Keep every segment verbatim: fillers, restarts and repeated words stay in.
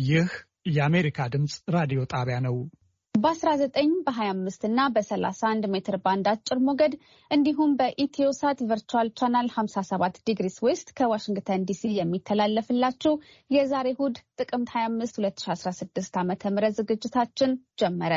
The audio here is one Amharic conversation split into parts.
ይህ የአሜሪካ ድምጽ ራዲዮ ጣቢያ ነው። በ19 በ25 እና በ31 ሜትር ባንድ አጭር ሞገድ እንዲሁም በኢትዮሳት ቨርቹዋል ቻናል ሃምሳ ሰባት ዲግሪስ ዌስት ከዋሽንግተን ዲሲ የሚተላለፍላችሁ የዛሬ እሁድ ጥቅምት ሃያ አምስት ሁለት ሺህ አስራ ስድስት ዓመተ ምህረት ዝግጅታችን ጀመረ።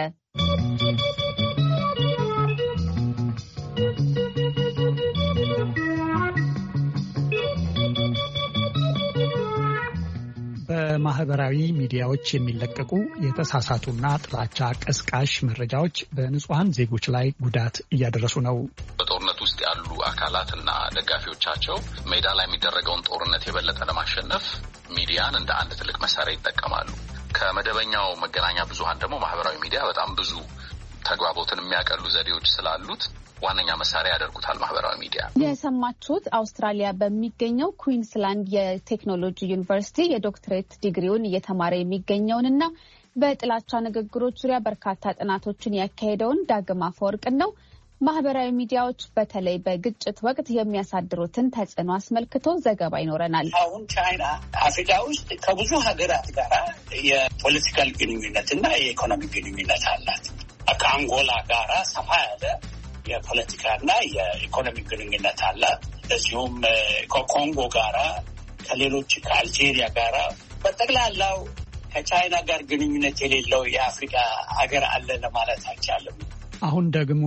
በማህበራዊ ሚዲያዎች የሚለቀቁ የተሳሳቱና ጥላቻ ቀስቃሽ መረጃዎች በንጹሃን ዜጎች ላይ ጉዳት እያደረሱ ነው። በጦርነት ውስጥ ያሉ አካላትና ደጋፊዎቻቸው ሜዳ ላይ የሚደረገውን ጦርነት የበለጠ ለማሸነፍ ሚዲያን እንደ አንድ ትልቅ መሳሪያ ይጠቀማሉ። ከመደበኛው መገናኛ ብዙሃን ደግሞ ማህበራዊ ሚዲያ በጣም ብዙ ተግባቦትን የሚያቀሉ ዘዴዎች ስላሉት ዋነኛ መሳሪያ ያደርጉታል ማህበራዊ ሚዲያ። የሰማችሁት አውስትራሊያ በሚገኘው ኩዊንስላንድ የቴክኖሎጂ ዩኒቨርሲቲ የዶክትሬት ዲግሪውን እየተማረ የሚገኘውንና በጥላቻ ንግግሮች ዙሪያ በርካታ ጥናቶችን ያካሄደውን ዳግም አፈወርቅን ነው። ማህበራዊ ሚዲያዎች በተለይ በግጭት ወቅት የሚያሳድሩትን ተጽዕኖ አስመልክቶ ዘገባ ይኖረናል። አሁን ቻይና አፍሪካ ውስጥ ከብዙ ሀገራት ጋር የፖለቲካል ግንኙነትና የኢኮኖሚ ግንኙነት አላት። ከአንጎላ ጋራ ሰፋ ያለ የፖለቲካና የኢኮኖሚ ግንኙነት አለ። እንደዚሁም ከኮንጎ ጋራ፣ ከሌሎች ከአልጄሪያ ጋራ በጠቅላላው ከቻይና ጋር ግንኙነት የሌለው የአፍሪካ ሀገር አለ ለማለት አይቻልም። አሁን ደግሞ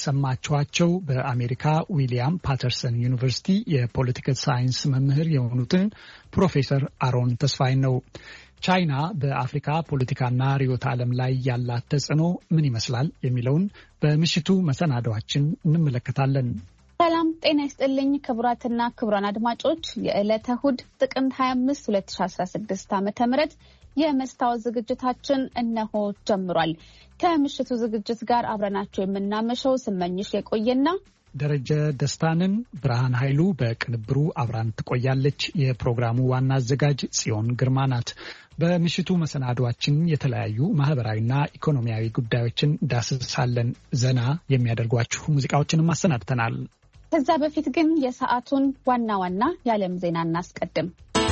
የሰማችኋቸው በአሜሪካ ዊሊያም ፓተርሰን ዩኒቨርሲቲ የፖለቲካል ሳይንስ መምህር የሆኑትን ፕሮፌሰር አሮን ተስፋዬን ነው። ቻይና በአፍሪካ ፖለቲካና ርዕዮተ ዓለም ላይ ያላት ተጽዕኖ ምን ይመስላል የሚለውን በምሽቱ መሰናዷችን እንመለከታለን። ሰላም ጤና ይስጥልኝ ክቡራትና ክቡራን አድማጮች፣ የዕለተ እሁድ ጥቅምት ሃያ አምስት ሁለት ሺህ አስራ ስድስት ዓመተ ምህረት የመስታወት ዝግጅታችን እነሆ ጀምሯል። ከምሽቱ ዝግጅት ጋር አብረናችሁ የምናመሸው ስመኝሽ የቆየና ደረጀ ደስታንን። ብርሃን ኃይሉ በቅንብሩ አብራን ትቆያለች። የፕሮግራሙ ዋና አዘጋጅ ጽዮን ግርማ ናት። በምሽቱ መሰናዷችን የተለያዩ ማህበራዊና ኢኮኖሚያዊ ጉዳዮችን ዳስሳለን። ዘና የሚያደርጓችሁ ሙዚቃዎችንም አሰናድተናል። ከዛ በፊት ግን የሰዓቱን ዋና ዋና የዓለም ዜና እናስቀድም።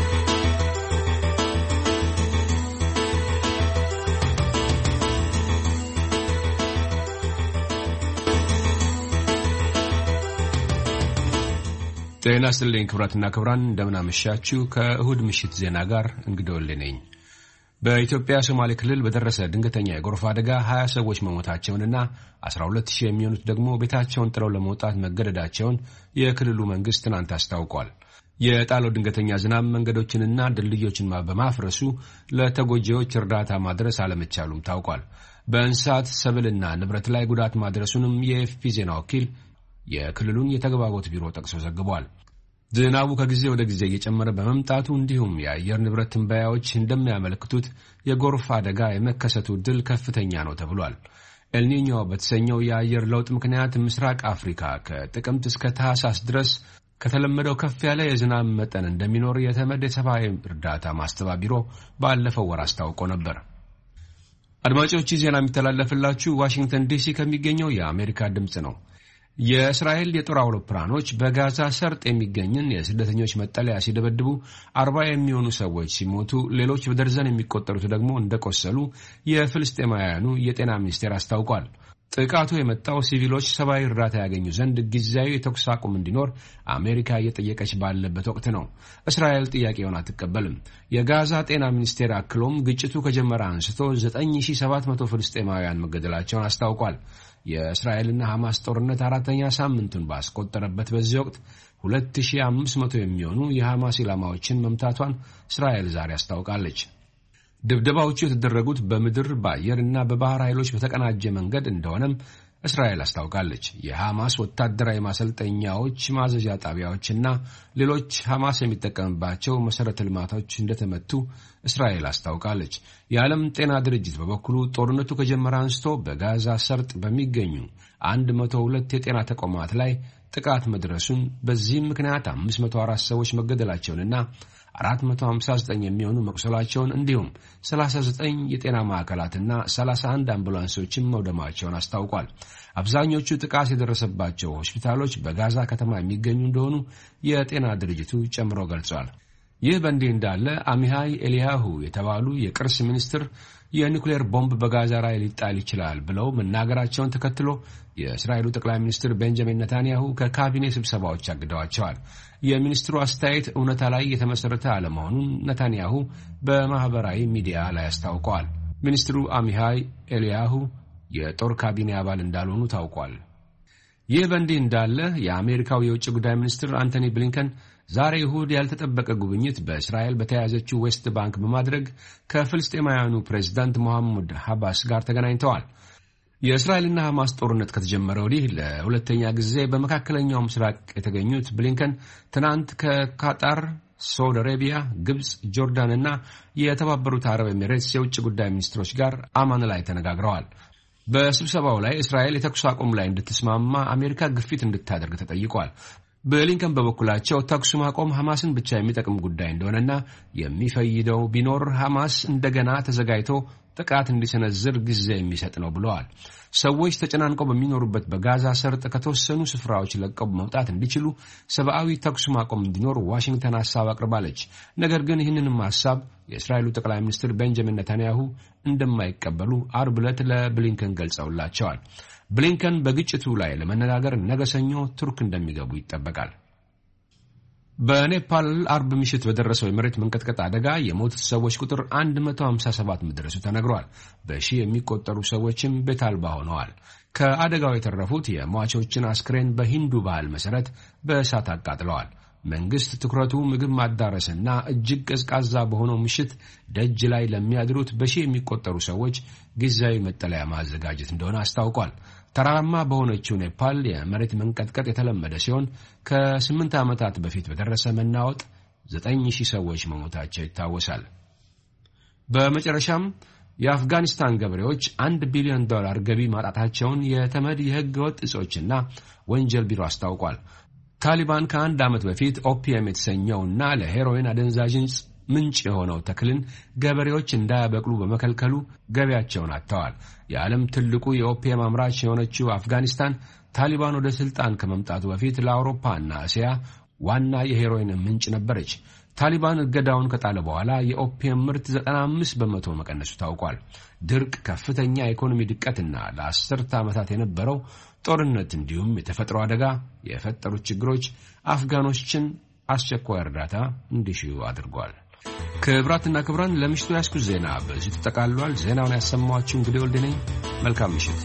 ጤና ይስጥልኝ ክቡራትና ክቡራን፣ እንደምን አመሻችሁ። ከእሁድ ምሽት ዜና ጋር እንግዶልኝ ነኝ። በኢትዮጵያ ሶማሌ ክልል በደረሰ ድንገተኛ የጎርፍ አደጋ ሀያ ሰዎች መሞታቸውንና አስራ ሁለት ሺህ የሚሆኑት ደግሞ ቤታቸውን ጥለው ለመውጣት መገደዳቸውን የክልሉ መንግስት ትናንት አስታውቋል። የጣለው ድንገተኛ ዝናብ መንገዶችንና ድልድዮችን በማፍረሱ ለተጎጂዎች እርዳታ ማድረስ አለመቻሉም ታውቋል። በእንስሳት ሰብልና ንብረት ላይ ጉዳት ማድረሱንም የኤፍፒ ዜና ወኪል የክልሉን የተግባቦት ቢሮ ጠቅሶ ዘግቧል። ዝናቡ ከጊዜ ወደ ጊዜ እየጨመረ በመምጣቱ እንዲሁም የአየር ንብረት ትንበያዎች እንደሚያመለክቱት የጎርፍ አደጋ የመከሰቱ ዕድል ከፍተኛ ነው ተብሏል። ኤልኒኞ በተሰኘው የአየር ለውጥ ምክንያት ምስራቅ አፍሪካ ከጥቅምት እስከ ታህሳስ ድረስ ከተለመደው ከፍ ያለ የዝናብ መጠን እንደሚኖር የተመድ የሰብአዊ እርዳታ ማስተባበሪያ ቢሮ ባለፈው ወር አስታውቆ ነበር። አድማጮች፣ ዜና የሚተላለፍላችሁ ዋሽንግተን ዲሲ ከሚገኘው የአሜሪካ ድምጽ ነው። የእስራኤል የጦር አውሮፕላኖች በጋዛ ሰርጥ የሚገኝን የስደተኞች መጠለያ ሲደበድቡ አርባ የሚሆኑ ሰዎች ሲሞቱ ሌሎች በደርዘን የሚቆጠሩት ደግሞ እንደቆሰሉ የፍልስጤማውያኑ የጤና ሚኒስቴር አስታውቋል። ጥቃቱ የመጣው ሲቪሎች ሰብአዊ እርዳታ ያገኙ ዘንድ ጊዜያዊ የተኩስ አቁም እንዲኖር አሜሪካ እየጠየቀች ባለበት ወቅት ነው። እስራኤል ጥያቄውን አትቀበልም። የጋዛ ጤና ሚኒስቴር አክሎም ግጭቱ ከጀመረ አንስቶ ዘጠኝ ሺህ ሰባት መቶ ፍልስጤማውያን መገደላቸውን አስታውቋል። የእስራኤልና ሐማስ ጦርነት አራተኛ ሳምንቱን ባስቆጠረበት በዚህ ወቅት ሁለት ሺህ አምስት መቶ የሚሆኑ የሐማስ ኢላማዎችን መምታቷን እስራኤል ዛሬ አስታውቃለች። ድብደባዎቹ የተደረጉት በምድር በአየርና በባህር ኃይሎች በተቀናጀ መንገድ እንደሆነም እስራኤል አስታውቃለች። የሐማስ ወታደራዊ ማሰልጠኛዎች፣ ማዘዣ ጣቢያዎችና ሌሎች ሐማስ የሚጠቀምባቸው መሠረተ ልማቶች እንደተመቱ እስራኤል አስታውቃለች። የዓለም ጤና ድርጅት በበኩሉ ጦርነቱ ከጀመረ አንስቶ በጋዛ ሰርጥ በሚገኙ አንድ መቶ ሁለት የጤና ተቋማት ላይ ጥቃት መድረሱን፣ በዚህም ምክንያት አምስት መቶ አራት ሰዎች መገደላቸውንና አራት መቶ ሃምሳ ዘጠኝ የሚሆኑ መቁሰላቸውን እንዲሁም ሰላሳ ዘጠኝ የጤና ማዕከላትና ሰላሳ አንድ አምቡላንሶችን መውደማቸውን አስታውቋል። አብዛኞቹ ጥቃት የደረሰባቸው ሆስፒታሎች በጋዛ ከተማ የሚገኙ እንደሆኑ የጤና ድርጅቱ ጨምሮ ገልጿል። ይህ በእንዲህ እንዳለ አሚሃይ ኤሊያሁ የተባሉ የቅርስ ሚኒስትር የኒውክሌር ቦምብ በጋዛ ላይ ሊጣል ይችላል ብለው መናገራቸውን ተከትሎ የእስራኤሉ ጠቅላይ ሚኒስትር ቤንጃሚን ኔታንያሁ ከካቢኔ ስብሰባዎች አግደዋቸዋል። የሚኒስትሩ አስተያየት እውነታ ላይ የተመሰረተ አለመሆኑን ኔታንያሁ በማህበራዊ ሚዲያ ላይ አስታውቀዋል። ሚኒስትሩ አሚሃይ ኤሊያሁ የጦር ካቢኔ አባል እንዳልሆኑ ታውቋል። ይህ በእንዲህ እንዳለ የአሜሪካው የውጭ ጉዳይ ሚኒስትር አንቶኒ ብሊንከን ዛሬ እሁድ ያልተጠበቀ ጉብኝት በእስራኤል በተያዘችው ዌስት ባንክ በማድረግ ከፍልስጤማውያኑ ፕሬዝዳንት መሐሙድ አባስ ጋር ተገናኝተዋል። የእስራኤልና ሐማስ ጦርነት ከተጀመረ ወዲህ ለሁለተኛ ጊዜ በመካከለኛው ምስራቅ የተገኙት ብሊንከን ትናንት ከካታር፣ ሳውዲ አረቢያ፣ ግብጽ፣ ጆርዳንና የተባበሩት አረብ ኤሚሬትስ የውጭ ጉዳይ ሚኒስትሮች ጋር አማን ላይ ተነጋግረዋል። በስብሰባው ላይ እስራኤል የተኩስ አቁም ላይ እንድትስማማ አሜሪካ ግፊት እንድታደርግ ተጠይቋል። ብሊንከን በበኩላቸው ተኩስ ማቆም ሐማስን ብቻ የሚጠቅም ጉዳይ እንደሆነና የሚፈይደው ቢኖር ሐማስ እንደገና ተዘጋጅቶ ጥቃት እንዲሰነዝር ጊዜ የሚሰጥ ነው ብለዋል። ሰዎች ተጨናንቀው በሚኖሩበት በጋዛ ሰርጥ ከተወሰኑ ስፍራዎች ለቀው መውጣት እንዲችሉ ሰብአዊ ተኩስ ማቆም እንዲኖር ዋሽንግተን ሐሳብ አቅርባለች። ነገር ግን ይህንንም ሐሳብ የእስራኤሉ ጠቅላይ ሚኒስትር ቤንጃሚን ኔታንያሁ እንደማይቀበሉ አርብ ዕለት ለብሊንከን ገልጸውላቸዋል። ብሊንከን በግጭቱ ላይ ለመነጋገር ነገ ሰኞ ቱርክ እንደሚገቡ ይጠበቃል። በኔፓል አርብ ምሽት በደረሰው የመሬት መንቀጥቀጥ አደጋ የሞቱት ሰዎች ቁጥር አንድ መቶ ሃምሳ ሰባት መድረሱ ተነግሯል። በሺህ የሚቆጠሩ ሰዎችም ቤት አልባ ሆነዋል። ከአደጋው የተረፉት የሟቾችን አስክሬን በሂንዱ ባህል መሰረት በእሳት አቃጥለዋል። መንግስት ትኩረቱ ምግብ ማዳረስና እጅግ ቀዝቃዛ በሆነው ምሽት ደጅ ላይ ለሚያድሩት በሺህ የሚቆጠሩ ሰዎች ጊዜያዊ መጠለያ ማዘጋጀት እንደሆነ አስታውቋል። ተራራማ በሆነችው ኔፓል የመሬት መንቀጥቀጥ የተለመደ ሲሆን ከስምንት ዓመታት በፊት በደረሰ መናወጥ ዘጠኝ ሺህ ሰዎች መሞታቸው ይታወሳል። በመጨረሻም የአፍጋኒስታን ገበሬዎች አንድ ቢሊዮን ዶላር ገቢ ማጣታቸውን የተመድ የሕገ ወጥ እጾችና ወንጀል ቢሮ አስታውቋል። ታሊባን ከአንድ ዓመት በፊት ኦፒየም የተሰኘውና ለሄሮይን አደንዛዥ ምንጭ የሆነው ተክልን ገበሬዎች እንዳያበቅሉ በመከልከሉ ገቢያቸውን አጥተዋል። የዓለም ትልቁ የኦፒየም አምራች የሆነችው አፍጋኒስታን ታሊባን ወደ ስልጣን ከመምጣቱ በፊት ለአውሮፓና እስያ ዋና የሄሮይን ምንጭ ነበረች። ታሊባን እገዳውን ከጣለ በኋላ የኦፒየም ምርት ዘጠና አምስት በመቶ መቀነሱ ታውቋል። ድርቅ፣ ከፍተኛ የኢኮኖሚ ድቀትና ለአስርተ ዓመታት የነበረው ጦርነት እንዲሁም የተፈጥሮ አደጋ የፈጠሩት ችግሮች አፍጋኖችን አስቸኳይ እርዳታ እንዲሹ አድርጓል። ክብራትና ክብራን ለምሽቱ ያስኩት ዜና በዚህ ተጠቃልሏል። ዜናውን ያሰማኋችሁ እንግዲህ ወልድ ነኝ። መልካም ምሽት።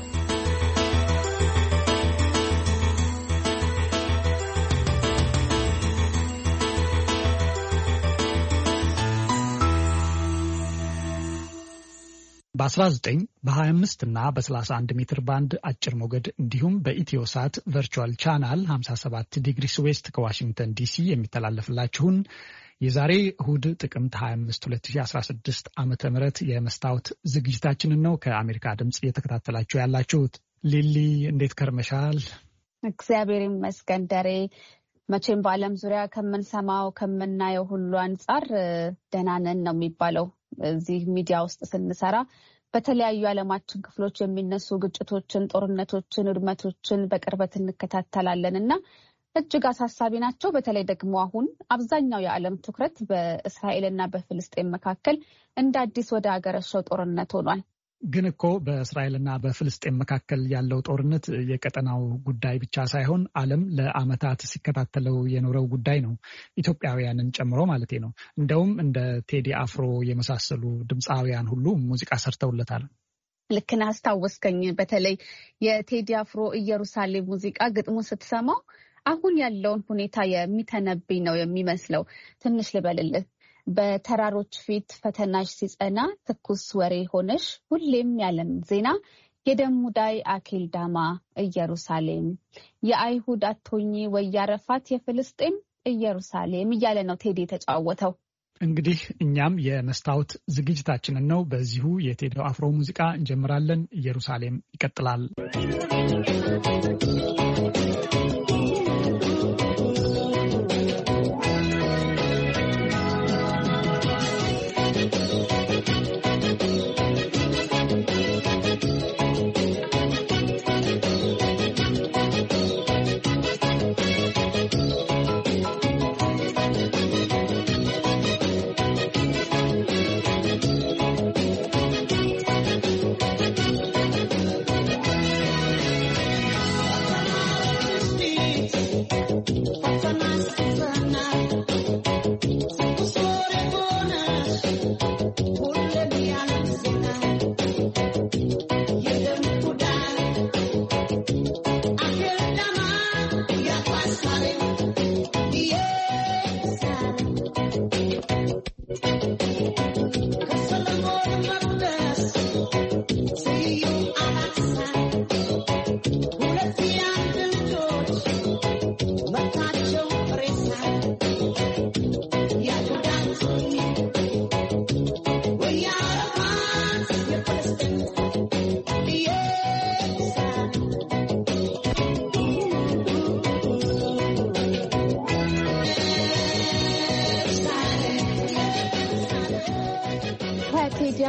በ19 በ25 እና በ31 ሜትር ባንድ አጭር ሞገድ እንዲሁም በኢትዮሳት ቨርቹዋል ቻናል ሃምሳ ሰባት ዲግሪስ ዌስት ከዋሽንግተን ዲሲ የሚተላለፍላችሁን የዛሬ እሁድ ጥቅምት ሃያ አምስት ሁለት ሺህ አስራ ስድስት ዓመተ ምህረት የመስታወት ዝግጅታችንን ነው ከአሜሪካ ድምጽ እየተከታተላችሁ ያላችሁት። ሊሊ እንዴት ከርመሻል? እግዚአብሔር ይመስገን ደሬ። መቼም በዓለም ዙሪያ ከምንሰማው ከምናየው ሁሉ አንጻር ደህና ነን ነው የሚባለው። እዚህ ሚዲያ ውስጥ ስንሰራ በተለያዩ ዓለማችን ክፍሎች የሚነሱ ግጭቶችን፣ ጦርነቶችን፣ ውድመቶችን በቅርበት እንከታተላለን እና እጅግ አሳሳቢ ናቸው። በተለይ ደግሞ አሁን አብዛኛው የዓለም ትኩረት በእስራኤልና በፍልስጤም መካከል እንደ አዲስ ወደ አገረሸው ጦርነት ሆኗል። ግን እኮ በእስራኤልና በፍልስጤም መካከል ያለው ጦርነት የቀጠናው ጉዳይ ብቻ ሳይሆን ዓለም ለዓመታት ሲከታተለው የኖረው ጉዳይ ነው፣ ኢትዮጵያውያንን ጨምሮ ማለት ነው። እንደውም እንደ ቴዲ አፍሮ የመሳሰሉ ድምፃውያን ሁሉ ሙዚቃ ሰርተውለታል። ልክ ነህ፣ አስታወስከኝ። በተለይ የቴዲ አፍሮ ኢየሩሳሌም ሙዚቃ ግጥሙ ስትሰማው አሁን ያለውን ሁኔታ የሚተነብይ ነው የሚመስለው። ትንሽ ልበልልህ። በተራሮች ፊት ፈተናሽ ሲጸና ትኩስ ወሬ ሆነሽ ሁሌም ያለም ዜና የደም ሙዳይ አኬልዳማ ኢየሩሳሌም የአይሁድ አቶኝ ወያረፋት የፍልስጤም ኢየሩሳሌም እያለ ነው ቴዲ የተጫወተው። እንግዲህ እኛም የመስታወት ዝግጅታችንን ነው በዚሁ የቴዲ አፍሮ ሙዚቃ እንጀምራለን። ኢየሩሳሌም ይቀጥላል።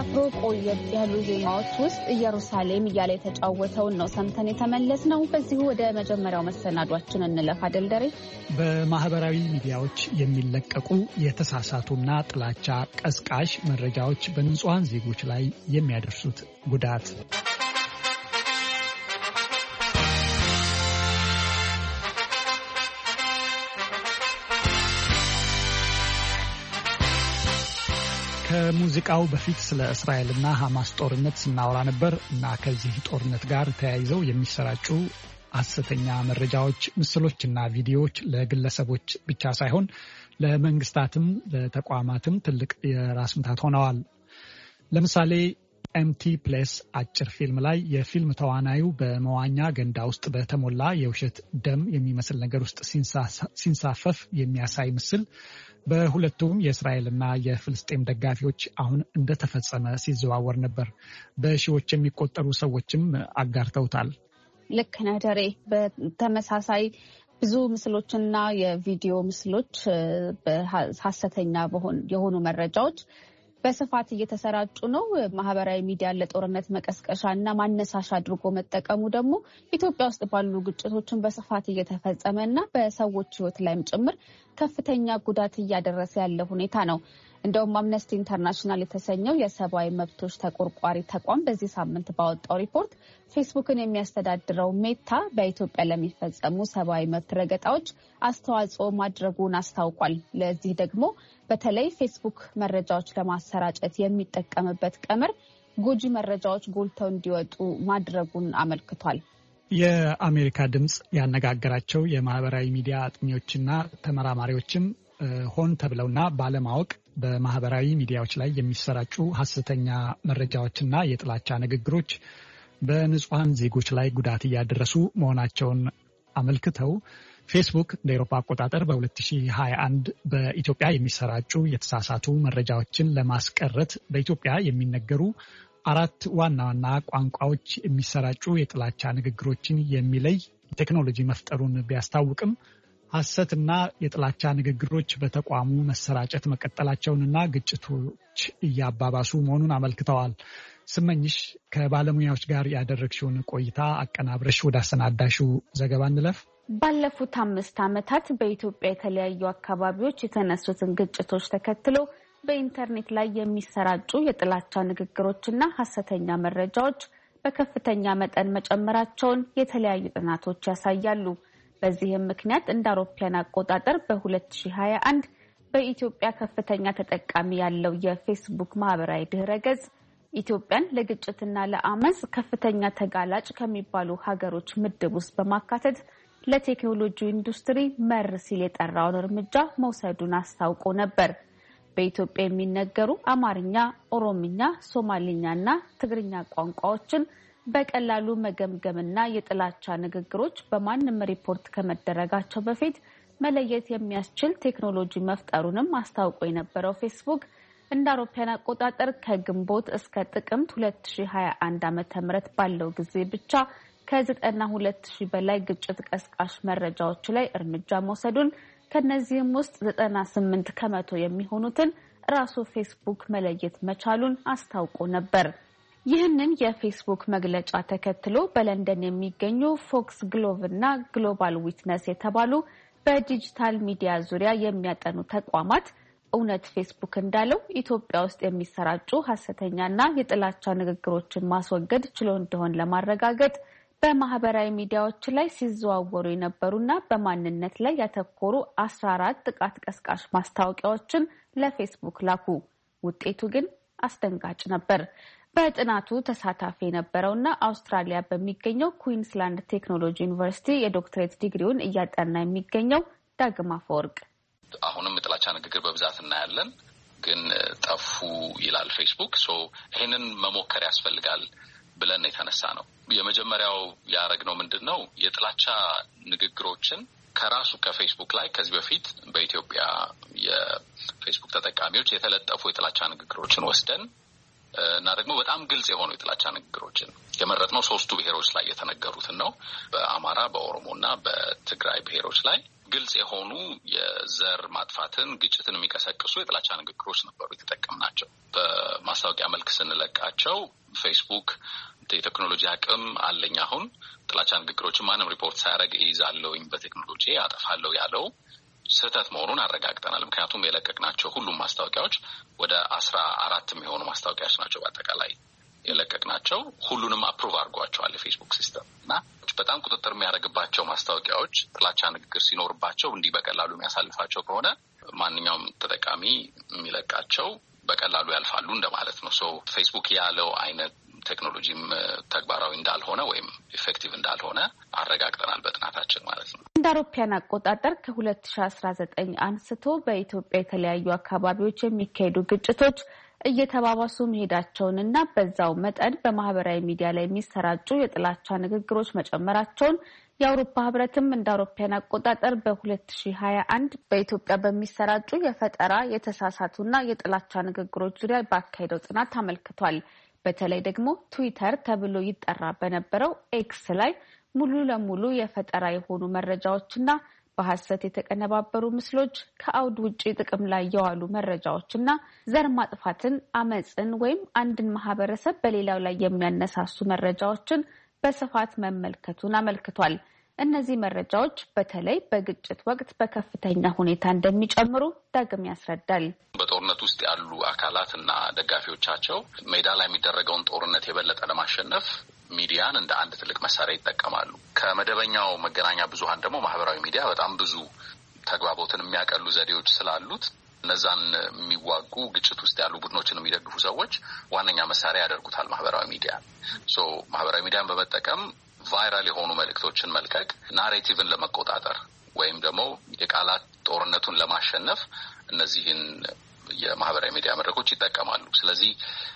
አፍሮ ቆየት ያሉ ዜማዎች ውስጥ ኢየሩሳሌም እያለ የተጫወተውን ነው ሰምተን የተመለስነው። በዚሁ ወደ መጀመሪያው መሰናዷችን እንለፍ። አደልደሬ በማህበራዊ ሚዲያዎች የሚለቀቁ የተሳሳቱና ጥላቻ ቀስቃሽ መረጃዎች በንጹሃን ዜጎች ላይ የሚያደርሱት ጉዳት ከሙዚቃው በፊት ስለ እስራኤልና ሐማስ ጦርነት ስናወራ ነበር እና ከዚህ ጦርነት ጋር ተያይዘው የሚሰራጩ ሐሰተኛ መረጃዎች፣ ምስሎችና ቪዲዮዎች ለግለሰቦች ብቻ ሳይሆን ለመንግስታትም ለተቋማትም ትልቅ የራስ ምታት ሆነዋል። ለምሳሌ ኤምቲ ፕሌስ አጭር ፊልም ላይ የፊልም ተዋናዩ በመዋኛ ገንዳ ውስጥ በተሞላ የውሸት ደም የሚመስል ነገር ውስጥ ሲንሳፈፍ የሚያሳይ ምስል በሁለቱም የእስራኤልና የፍልስጤም ደጋፊዎች አሁን እንደተፈጸመ ሲዘዋወር ነበር። በሺዎች የሚቆጠሩ ሰዎችም አጋርተውታል። ልክ ነህ ደሬ። በተመሳሳይ ብዙ ምስሎችና የቪዲዮ ምስሎች በሐሰተኛ የሆኑ መረጃዎች በስፋት እየተሰራጩ ነው። ማህበራዊ ሚዲያ ለጦርነት መቀስቀሻና ማነሳሻ አድርጎ መጠቀሙ ደግሞ ኢትዮጵያ ውስጥ ባሉ ግጭቶችን በስፋት እየተፈጸመና በሰዎች ሕይወት ላይም ጭምር ከፍተኛ ጉዳት እያደረሰ ያለ ሁኔታ ነው። እንደውም አምነስቲ ኢንተርናሽናል የተሰኘው የሰብአዊ መብቶች ተቆርቋሪ ተቋም በዚህ ሳምንት ባወጣው ሪፖርት ፌስቡክን የሚያስተዳድረው ሜታ በኢትዮጵያ ለሚፈጸሙ ሰብአዊ መብት ረገጣዎች አስተዋጽኦ ማድረጉን አስታውቋል። ለዚህ ደግሞ በተለይ ፌስቡክ መረጃዎች ለማሰራጨት የሚጠቀምበት ቀመር ጎጂ መረጃዎች ጎልተው እንዲወጡ ማድረጉን አመልክቷል። የአሜሪካ ድምጽ ያነጋገራቸው የማህበራዊ ሚዲያ አጥኚዎችና ተመራማሪዎችም ሆን ተብለውና ባለማወቅ በማህበራዊ ሚዲያዎች ላይ የሚሰራጩ ሐሰተኛ መረጃዎችና የጥላቻ ንግግሮች በንጹሃን ዜጎች ላይ ጉዳት እያደረሱ መሆናቸውን አመልክተው ፌስቡክ እንደ አውሮፓ አቆጣጠር በሁለት ሺህ ሀያ አንድ በኢትዮጵያ የሚሰራጩ የተሳሳቱ መረጃዎችን ለማስቀረት በኢትዮጵያ የሚነገሩ አራት ዋና ዋና ቋንቋዎች የሚሰራጩ የጥላቻ ንግግሮችን የሚለይ ቴክኖሎጂ መፍጠሩን ቢያስታውቅም ሐሰትና የጥላቻ ንግግሮች በተቋሙ መሰራጨት መቀጠላቸውንና ግጭቶች እያባባሱ መሆኑን አመልክተዋል። ስመኝሽ ከባለሙያዎች ጋር ያደረግሽውን ቆይታ አቀናብረሽ ወደ አሰናዳሽው ዘገባ እንለፍ። ባለፉት አምስት ዓመታት በኢትዮጵያ የተለያዩ አካባቢዎች የተነሱትን ግጭቶች ተከትሎ በኢንተርኔት ላይ የሚሰራጩ የጥላቻ ንግግሮችና ሐሰተኛ መረጃዎች በከፍተኛ መጠን መጨመራቸውን የተለያዩ ጥናቶች ያሳያሉ። በዚህም ምክንያት እንደ አውሮፓውያን አቆጣጠር በሁለት ሺህ ሀያ አንድ በኢትዮጵያ ከፍተኛ ተጠቃሚ ያለው የፌስቡክ ማህበራዊ ድህረ ገጽ ኢትዮጵያን ለግጭትና ለአመጽ ከፍተኛ ተጋላጭ ከሚባሉ ሀገሮች ምድብ ውስጥ በማካተት ለቴክኖሎጂ ኢንዱስትሪ መር ሲል የጠራውን እርምጃ መውሰዱን አስታውቆ ነበር። በኢትዮጵያ የሚነገሩ አማርኛ፣ ኦሮምኛ፣ ሶማሊኛና ትግርኛ ቋንቋዎችን በቀላሉ መገምገምና የጥላቻ ንግግሮች በማንም ሪፖርት ከመደረጋቸው በፊት መለየት የሚያስችል ቴክኖሎጂ መፍጠሩንም አስታውቆ የነበረው ፌስቡክ እንደ አውሮፓውያን አቆጣጠር ከግንቦት እስከ ጥቅምት ሁለት ሺህ ሀያ አንድ ዓመተ ምህረት ባለው ጊዜ ብቻ ከዘጠና ሁለት ሺህ በላይ ግጭት ቀስቃሽ መረጃዎች ላይ እርምጃ መውሰዱን፣ ከነዚህም ውስጥ ዘጠና ስምንት ከመቶ የሚሆኑትን ራሱ ፌስቡክ መለየት መቻሉን አስታውቆ ነበር። ይህንን የፌስቡክ መግለጫ ተከትሎ በለንደን የሚገኙ ፎክስ ግሎቭ እና ግሎባል ዊትነስ የተባሉ በዲጂታል ሚዲያ ዙሪያ የሚያጠኑ ተቋማት እውነት ፌስቡክ እንዳለው ኢትዮጵያ ውስጥ የሚሰራጩ ሐሰተኛና የጥላቻ ንግግሮችን ማስወገድ ችሎ እንደሆነ ለማረጋገጥ በማህበራዊ ሚዲያዎች ላይ ሲዘዋወሩ የነበሩና በማንነት ላይ ያተኮሩ አስራ አራት ጥቃት ቀስቃሽ ማስታወቂያዎችን ለፌስቡክ ላኩ። ውጤቱ ግን አስደንጋጭ ነበር። በጥናቱ ተሳታፊ የነበረውና አውስትራሊያ በሚገኘው ኩዊንስላንድ ቴክኖሎጂ ዩኒቨርሲቲ የዶክትሬት ዲግሪውን እያጠና የሚገኘው ዳግማ ፈወርቅ አሁንም የጥላቻ ንግግር በብዛት እናያለን፣ ግን ጠፉ ይላል ፌስቡክ። ሶ ይሄንን መሞከር ያስፈልጋል ብለን የተነሳ ነው። የመጀመሪያው ያደረግነው ምንድን ነው? የጥላቻ ንግግሮችን ከራሱ ከፌስቡክ ላይ ከዚህ በፊት በኢትዮጵያ የፌስቡክ ተጠቃሚዎች የተለጠፉ የጥላቻ ንግግሮችን ወስደን እና ደግሞ በጣም ግልጽ የሆኑ የጥላቻ ንግግሮችን የመረጥነው ሶስቱ ብሔሮች ላይ የተነገሩትን ነው። በአማራ፣ በኦሮሞና በትግራይ ብሔሮች ላይ ግልጽ የሆኑ የዘር ማጥፋትን ግጭትን የሚቀሰቅሱ የጥላቻ ንግግሮች ነበሩ የተጠቀምናቸው። በማስታወቂያ መልክ ስንለቃቸው ፌስቡክ የቴክኖሎጂ አቅም አለኝ አሁን ጥላቻ ንግግሮችን ማንም ሪፖርት ሳያደርግ ይይዛለሁኝ በቴክኖሎጂ አጠፋለሁ ያለው ስህተት መሆኑን አረጋግጠናል። ምክንያቱም የለቀቅናቸው ሁሉም ማስታወቂያዎች ወደ አስራ አራት የሚሆኑ ማስታወቂያዎች ናቸው በአጠቃላይ የለቀቅናቸው። ሁሉንም አፕሩቭ አድርጓቸዋል የፌስቡክ ሲስተም እና በጣም ቁጥጥር የሚያደርግባቸው ማስታወቂያዎች ጥላቻ ንግግር ሲኖርባቸው እንዲህ በቀላሉ የሚያሳልፋቸው ከሆነ ማንኛውም ተጠቃሚ የሚለቃቸው በቀላሉ ያልፋሉ እንደማለት ነው። ሶ ፌስቡክ ያለው አይነት ቴክኖሎጂም ተግባራዊ እንዳልሆነ ወይም ኢፌክቲቭ እንዳልሆነ አረጋግጠናል በጥናታችን ማለት ነው። እንደ አውሮፓውያን አቆጣጠር ከሁለት ሺህ አስራ ዘጠኝ አንስቶ በኢትዮጵያ የተለያዩ አካባቢዎች የሚካሄዱ ግጭቶች እየተባባሱ መሄዳቸውንና በዛው መጠን በማህበራዊ ሚዲያ ላይ የሚሰራጩ የጥላቻ ንግግሮች መጨመራቸውን የአውሮፓ ህብረትም እንደ አውሮፓውያን አቆጣጠር በሁለት ሺህ ሀያ አንድ በኢትዮጵያ በሚሰራጩ የፈጠራ የተሳሳቱና የጥላቻ ንግግሮች ዙሪያ ባካሄደው ጥናት አመልክቷል። በተለይ ደግሞ ትዊተር ተብሎ ይጠራ በነበረው ኤክስ ላይ ሙሉ ለሙሉ የፈጠራ የሆኑ መረጃዎችና በሐሰት የተቀነባበሩ ምስሎች፣ ከአውድ ውጪ ጥቅም ላይ የዋሉ መረጃዎችና ዘር ማጥፋትን፣ አመጽን ወይም አንድን ማህበረሰብ በሌላው ላይ የሚያነሳሱ መረጃዎችን በስፋት መመልከቱን አመልክቷል። እነዚህ መረጃዎች በተለይ በግጭት ወቅት በከፍተኛ ሁኔታ እንደሚጨምሩ ዳግም ያስረዳል። በጦርነት ውስጥ ያሉ አካላት እና ደጋፊዎቻቸው ሜዳ ላይ የሚደረገውን ጦርነት የበለጠ ለማሸነፍ ሚዲያን እንደ አንድ ትልቅ መሳሪያ ይጠቀማሉ። ከመደበኛው መገናኛ ብዙሃን ደግሞ ማህበራዊ ሚዲያ በጣም ብዙ ተግባቦትን የሚያቀሉ ዘዴዎች ስላሉት እነዛን የሚዋጉ ግጭት ውስጥ ያሉ ቡድኖችን የሚደግፉ ሰዎች ዋነኛ መሳሪያ ያደርጉታል ማህበራዊ ሚዲያ። ሶ ማህበራዊ ሚዲያን በመጠቀም ቫይራል የሆኑ መልእክቶችን መልቀቅ ናሬቲቭን ለመቆጣጠር ወይም ደግሞ የቃላት ጦርነቱን ለማሸነፍ እነዚህን የማህበራዊ ሚዲያ መድረኮች ይጠቀማሉ። ስለዚህ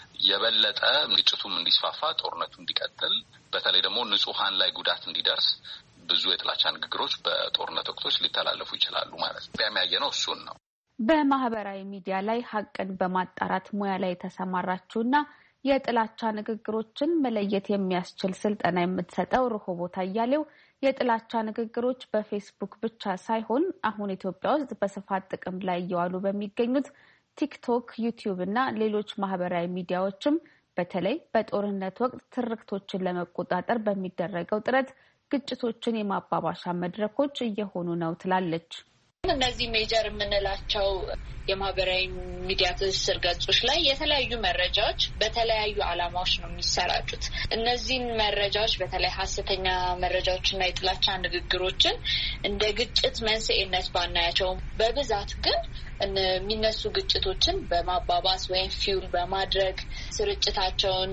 የበለጠ ግጭቱም እንዲስፋፋ፣ ጦርነቱ እንዲቀጥል፣ በተለይ ደግሞ ንጹሃን ላይ ጉዳት እንዲደርስ ብዙ የጥላቻ ንግግሮች በጦርነት ወቅቶች ሊተላለፉ ይችላሉ ማለት ነው። የሚያየነው እሱን ነው። በማህበራዊ ሚዲያ ላይ ሀቅን በማጣራት ሙያ ላይ የተሰማራችውና የጥላቻ ንግግሮችን መለየት የሚያስችል ስልጠና የምትሰጠው ርሆቦት አያሌው የጥላቻ ንግግሮች በፌስቡክ ብቻ ሳይሆን አሁን ኢትዮጵያ ውስጥ በስፋት ጥቅም ላይ እየዋሉ በሚገኙት ቲክቶክ፣ ዩቲዩብ እና ሌሎች ማህበራዊ ሚዲያዎችም በተለይ በጦርነት ወቅት ትርክቶችን ለመቆጣጠር በሚደረገው ጥረት ግጭቶችን የማባባሻ መድረኮች እየሆኑ ነው ትላለች። እነዚህ ሜጀር የምንላቸው የማህበራዊ ሚዲያ ትስስር ገጾች ላይ የተለያዩ መረጃዎች በተለያዩ ዓላማዎች ነው የሚሰራጩት። እነዚህን መረጃዎች በተለይ ሀሰተኛ መረጃዎችና የጥላቻ ንግግሮችን እንደ ግጭት መንስኤነት ባናያቸውም በብዛት ግን የሚነሱ ግጭቶችን በማባባስ ወይም ፊውል በማድረግ ስርጭታቸውን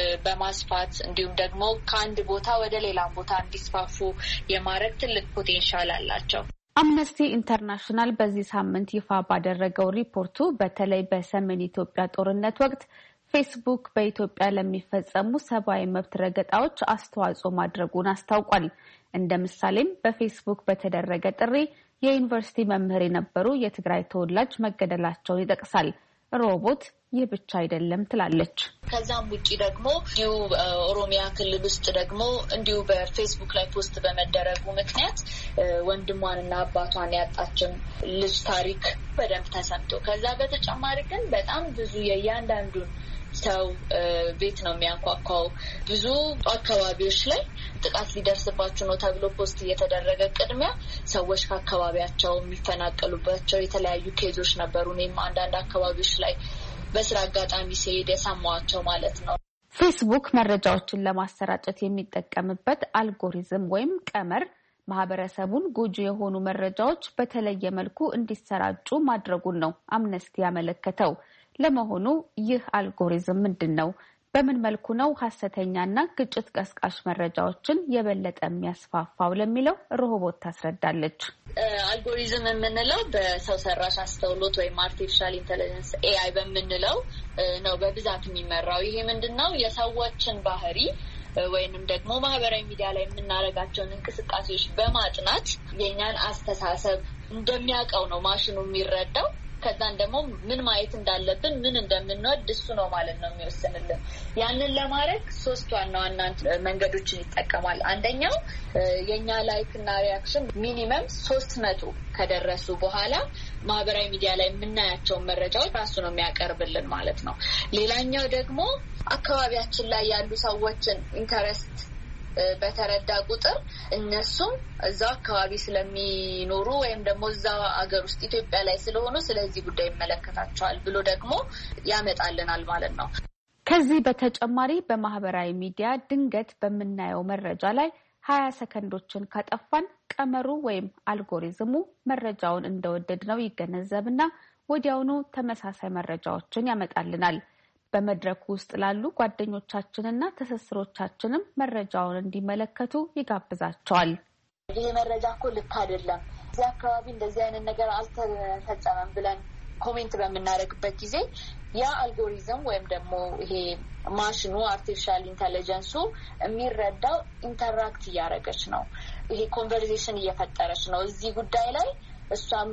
በማስፋት እንዲሁም ደግሞ ከአንድ ቦታ ወደ ሌላ ቦታ እንዲስፋፉ የማድረግ ትልቅ ፖቴንሻል አላቸው። አምነስቲ ኢንተርናሽናል በዚህ ሳምንት ይፋ ባደረገው ሪፖርቱ በተለይ በሰሜን ኢትዮጵያ ጦርነት ወቅት ፌስቡክ በኢትዮጵያ ለሚፈጸሙ ሰብአዊ መብት ረገጣዎች አስተዋጽኦ ማድረጉን አስታውቋል። እንደ ምሳሌም በፌስቡክ በተደረገ ጥሪ የዩኒቨርሲቲ መምህር የነበሩ የትግራይ ተወላጅ መገደላቸውን ይጠቅሳል። ሮቦት ይህ ብቻ አይደለም ትላለች። ከዛም ውጪ ደግሞ እንዲሁ ኦሮሚያ ክልል ውስጥ ደግሞ እንዲሁ በፌስቡክ ላይ ፖስት በመደረጉ ምክንያት ወንድሟንና አባቷን ያጣችን ልጅ ታሪክ በደንብ ተሰምቶ ከዛ በተጨማሪ ግን በጣም ብዙ የእያንዳንዱን ሰው ቤት ነው የሚያንኳኳው። ብዙ አካባቢዎች ላይ ጥቃት ሊደርስባቸው ነው ተብሎ ፖስት እየተደረገ ቅድሚያ ሰዎች ከአካባቢያቸው የሚፈናቀሉባቸው የተለያዩ ኬዞች ነበሩ። እኔም አንዳንድ አካባቢዎች ላይ በስራ አጋጣሚ ሲሄድ የሰማዋቸው ማለት ነው። ፌስቡክ መረጃዎችን ለማሰራጨት የሚጠቀምበት አልጎሪዝም ወይም ቀመር ማህበረሰቡን ጎጂ የሆኑ መረጃዎች በተለየ መልኩ እንዲሰራጩ ማድረጉን ነው አምነስቲ ያመለከተው። ለመሆኑ ይህ አልጎሪዝም ምንድን ነው? በምን መልኩ ነው ሀሰተኛና ግጭት ቀስቃሽ መረጃዎችን የበለጠ የሚያስፋፋው ለሚለው ርሆቦት ታስረዳለች። አልጎሪዝም የምንለው በሰው ሰራሽ አስተውሎት ወይም አርቲፊሻል ኢንተለጀንስ ኤአይ በምንለው ነው በብዛት የሚመራው። ይሄ ምንድን ነው? የሰዎችን ባህሪ ወይንም ደግሞ ማህበራዊ ሚዲያ ላይ የምናደርጋቸውን እንቅስቃሴዎች በማጥናት የኛን አስተሳሰብ እንደሚያውቀው ነው ማሽኑ የሚረዳው። ከዛን ደግሞ ምን ማየት እንዳለብን ምን እንደምንወድ እሱ ነው ማለት ነው የሚወስንልን። ያንን ለማድረግ ሶስት ዋና ዋና መንገዶችን ይጠቀማል። አንደኛው የኛ ላይክ እና ሪአክሽን ሚኒመም ሶስት መቶ ከደረሱ በኋላ ማህበራዊ ሚዲያ ላይ የምናያቸው መረጃዎች ራሱ ነው የሚያቀርብልን ማለት ነው። ሌላኛው ደግሞ አካባቢያችን ላይ ያሉ ሰዎችን ኢንተረስት በተረዳ ቁጥር እነሱም እዛው አካባቢ ስለሚኖሩ ወይም ደግሞ እዛው አገር ውስጥ ኢትዮጵያ ላይ ስለሆኑ ስለዚህ ጉዳይ ይመለከታቸዋል ብሎ ደግሞ ያመጣልናል ማለት ነው። ከዚህ በተጨማሪ በማህበራዊ ሚዲያ ድንገት በምናየው መረጃ ላይ ሀያ ሰከንዶችን ካጠፋን ቀመሩ ወይም አልጎሪዝሙ መረጃውን እንደወደድነው ይገነዘብና ወዲያውኑ ተመሳሳይ መረጃዎችን ያመጣልናል። በመድረኩ ውስጥ ላሉ ጓደኞቻችንና ተሰስሮቻችንም መረጃውን እንዲመለከቱ ይጋብዛቸዋል። ይሄ መረጃ እኮ ልክ አይደለም፣ እዚህ አካባቢ እንደዚህ አይነት ነገር አልተፈጸመም ብለን ኮሜንት በምናደርግበት ጊዜ ያ አልጎሪዝም ወይም ደግሞ ይሄ ማሽኑ አርቲፊሻል ኢንተለጀንሱ የሚረዳው ኢንተራክት እያደረገች ነው፣ ይሄ ኮንቨርሴሽን እየፈጠረች ነው እዚህ ጉዳይ ላይ እሷም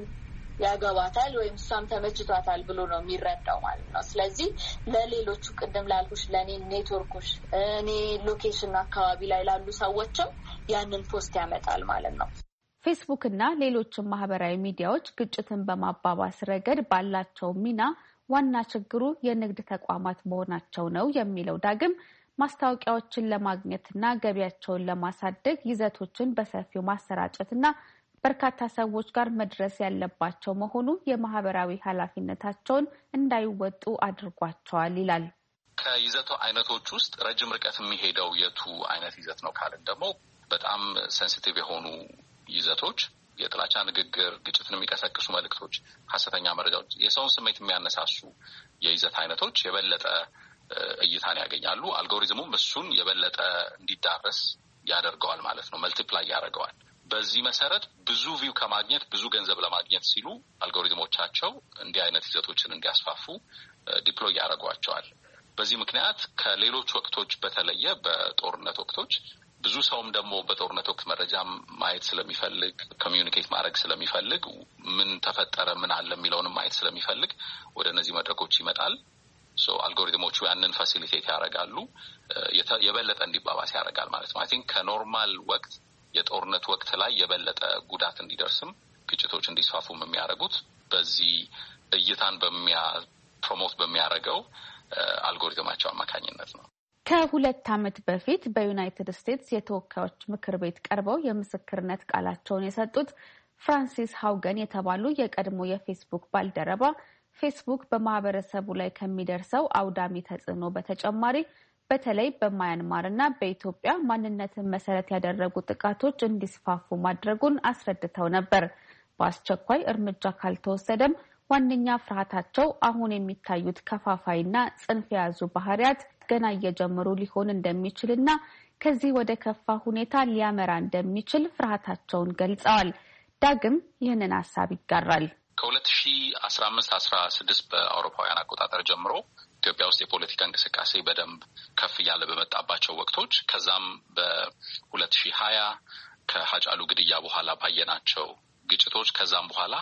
ያገባታል ወይም እሷም ተመችቷታል ብሎ ነው የሚረዳው ማለት ነው። ስለዚህ ለሌሎቹ ቅድም ላልኩሽ ለኔ ኔትወርኮች እኔ ሎኬሽን አካባቢ ላይ ላሉ ሰዎችም ያንን ፖስት ያመጣል ማለት ነው። ፌስቡክ እና ሌሎችም ማህበራዊ ሚዲያዎች ግጭትን በማባባስ ረገድ ባላቸው ሚና ዋና ችግሩ የንግድ ተቋማት መሆናቸው ነው የሚለው ዳግም ማስታወቂያዎችን ለማግኘትና ገቢያቸውን ለማሳደግ ይዘቶችን በሰፊው ማሰራጨትና በርካታ ሰዎች ጋር መድረስ ያለባቸው መሆኑ የማህበራዊ ኃላፊነታቸውን እንዳይወጡ አድርጓቸዋል ይላል። ከይዘቱ አይነቶች ውስጥ ረጅም ርቀት የሚሄደው የቱ አይነት ይዘት ነው ካልን ደግሞ በጣም ሴንሲቲቭ የሆኑ ይዘቶች፣ የጥላቻ ንግግር፣ ግጭትን የሚቀሰቅሱ መልእክቶች፣ ሐሰተኛ መረጃዎች፣ የሰውን ስሜት የሚያነሳሱ የይዘት አይነቶች የበለጠ እይታን ያገኛሉ። አልጎሪዝሙም እሱን የበለጠ እንዲዳረስ ያደርገዋል ማለት ነው፣ መልቲፕላይ ያደርገዋል። በዚህ መሰረት ብዙ ቪው ከማግኘት ብዙ ገንዘብ ለማግኘት ሲሉ አልጎሪዝሞቻቸው እንዲህ አይነት ይዘቶችን እንዲያስፋፉ ዲፕሎይ ያደርጓቸዋል። በዚህ ምክንያት ከሌሎች ወቅቶች በተለየ በጦርነት ወቅቶች ብዙ ሰውም ደግሞ በጦርነት ወቅት መረጃ ማየት ስለሚፈልግ ኮሚዩኒኬት ማድረግ ስለሚፈልግ ምን ተፈጠረ ምን አለ የሚለውንም ማየት ስለሚፈልግ ወደ እነዚህ መድረኮች ይመጣል። ሶ አልጎሪዝሞቹ ያንን ፋሲሊቴት ያደርጋሉ፣ የበለጠ እንዲባባስ ያደርጋል ማለት ነው። አይ ቲንክ ከኖርማል ወቅት የጦርነት ወቅት ላይ የበለጠ ጉዳት እንዲደርስም ግጭቶች እንዲስፋፉም የሚያደርጉት በዚህ እይታን በሚያ ፕሮሞት በሚያደርገው አልጎሪዝማቸው አማካኝነት ነው። ከሁለት ዓመት በፊት በዩናይትድ ስቴትስ የተወካዮች ምክር ቤት ቀርበው የምስክርነት ቃላቸውን የሰጡት ፍራንሲስ ሃውገን የተባሉ የቀድሞ የፌስቡክ ባልደረባ ፌስቡክ በማህበረሰቡ ላይ ከሚደርሰው አውዳሚ ተጽዕኖ በተጨማሪ በተለይ በማያንማር እና በኢትዮጵያ ማንነትን መሰረት ያደረጉ ጥቃቶች እንዲስፋፉ ማድረጉን አስረድተው ነበር። በአስቸኳይ እርምጃ ካልተወሰደም ዋነኛ ፍርሃታቸው አሁን የሚታዩት ከፋፋይና ጽንፍ የያዙ ባህሪያት ገና እየጀመሩ ሊሆን እንደሚችልና ከዚህ ወደ ከፋ ሁኔታ ሊያመራ እንደሚችል ፍርሃታቸውን ገልጸዋል። ዳግም ይህንን ሀሳብ ይጋራል። ከሁለት ሺህ አስራ አምስት አስራ ስድስት በአውሮፓውያን አቆጣጠር ጀምሮ ኢትዮጵያ ውስጥ የፖለቲካ እንቅስቃሴ በደንብ ከፍ እያለ በመጣባቸው ወቅቶች ከዛም በሁለት ሺህ ሀያ ከሀጫሉ ግድያ በኋላ ባየናቸው ግጭቶች ከዛም በኋላ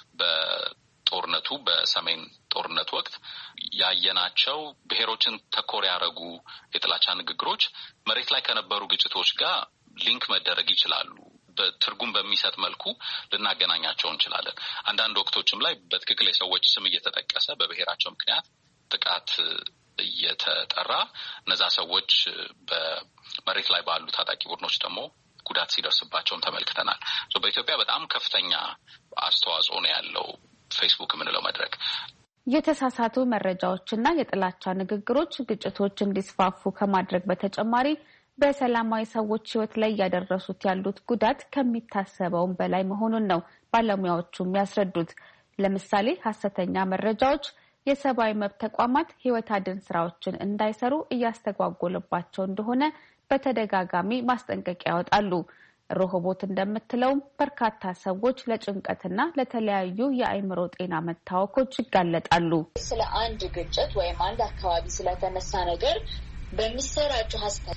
በጦርነቱ በሰሜን ጦርነት ወቅት ያየናቸው ብሔሮችን ተኮር ያደረጉ የጥላቻ ንግግሮች መሬት ላይ ከነበሩ ግጭቶች ጋር ሊንክ መደረግ ይችላሉ። በትርጉም በሚሰጥ መልኩ ልናገናኛቸው እንችላለን። አንዳንድ ወቅቶችም ላይ በትክክል የሰዎች ስም እየተጠቀሰ በብሔራቸው ምክንያት ጥቃት እየተጠራ እነዛ ሰዎች በመሬት ላይ ባሉ ታጣቂ ቡድኖች ደግሞ ጉዳት ሲደርስባቸውም ተመልክተናል። በኢትዮጵያ በጣም ከፍተኛ አስተዋጽኦ ነው ያለው ፌስቡክ የምንለው መድረክ። የተሳሳቱ መረጃዎችና የጥላቻ ንግግሮች ግጭቶች እንዲስፋፉ ከማድረግ በተጨማሪ በሰላማዊ ሰዎች ሕይወት ላይ ያደረሱት ያሉት ጉዳት ከሚታሰበውም በላይ መሆኑን ነው ባለሙያዎቹ የሚያስረዱት። ለምሳሌ ሐሰተኛ መረጃዎች የሰብአዊ መብት ተቋማት ሕይወት አድን ስራዎችን እንዳይሰሩ እያስተጓጎለባቸው እንደሆነ በተደጋጋሚ ማስጠንቀቂያ ያወጣሉ። ሮሆቦት እንደምትለውም በርካታ ሰዎች ለጭንቀትና ለተለያዩ የአእምሮ ጤና መታወኮች ይጋለጣሉ። ስለ አንድ ግጭት ወይም አንድ አካባቢ ስለተነሳ ነገር በሚሰራጩ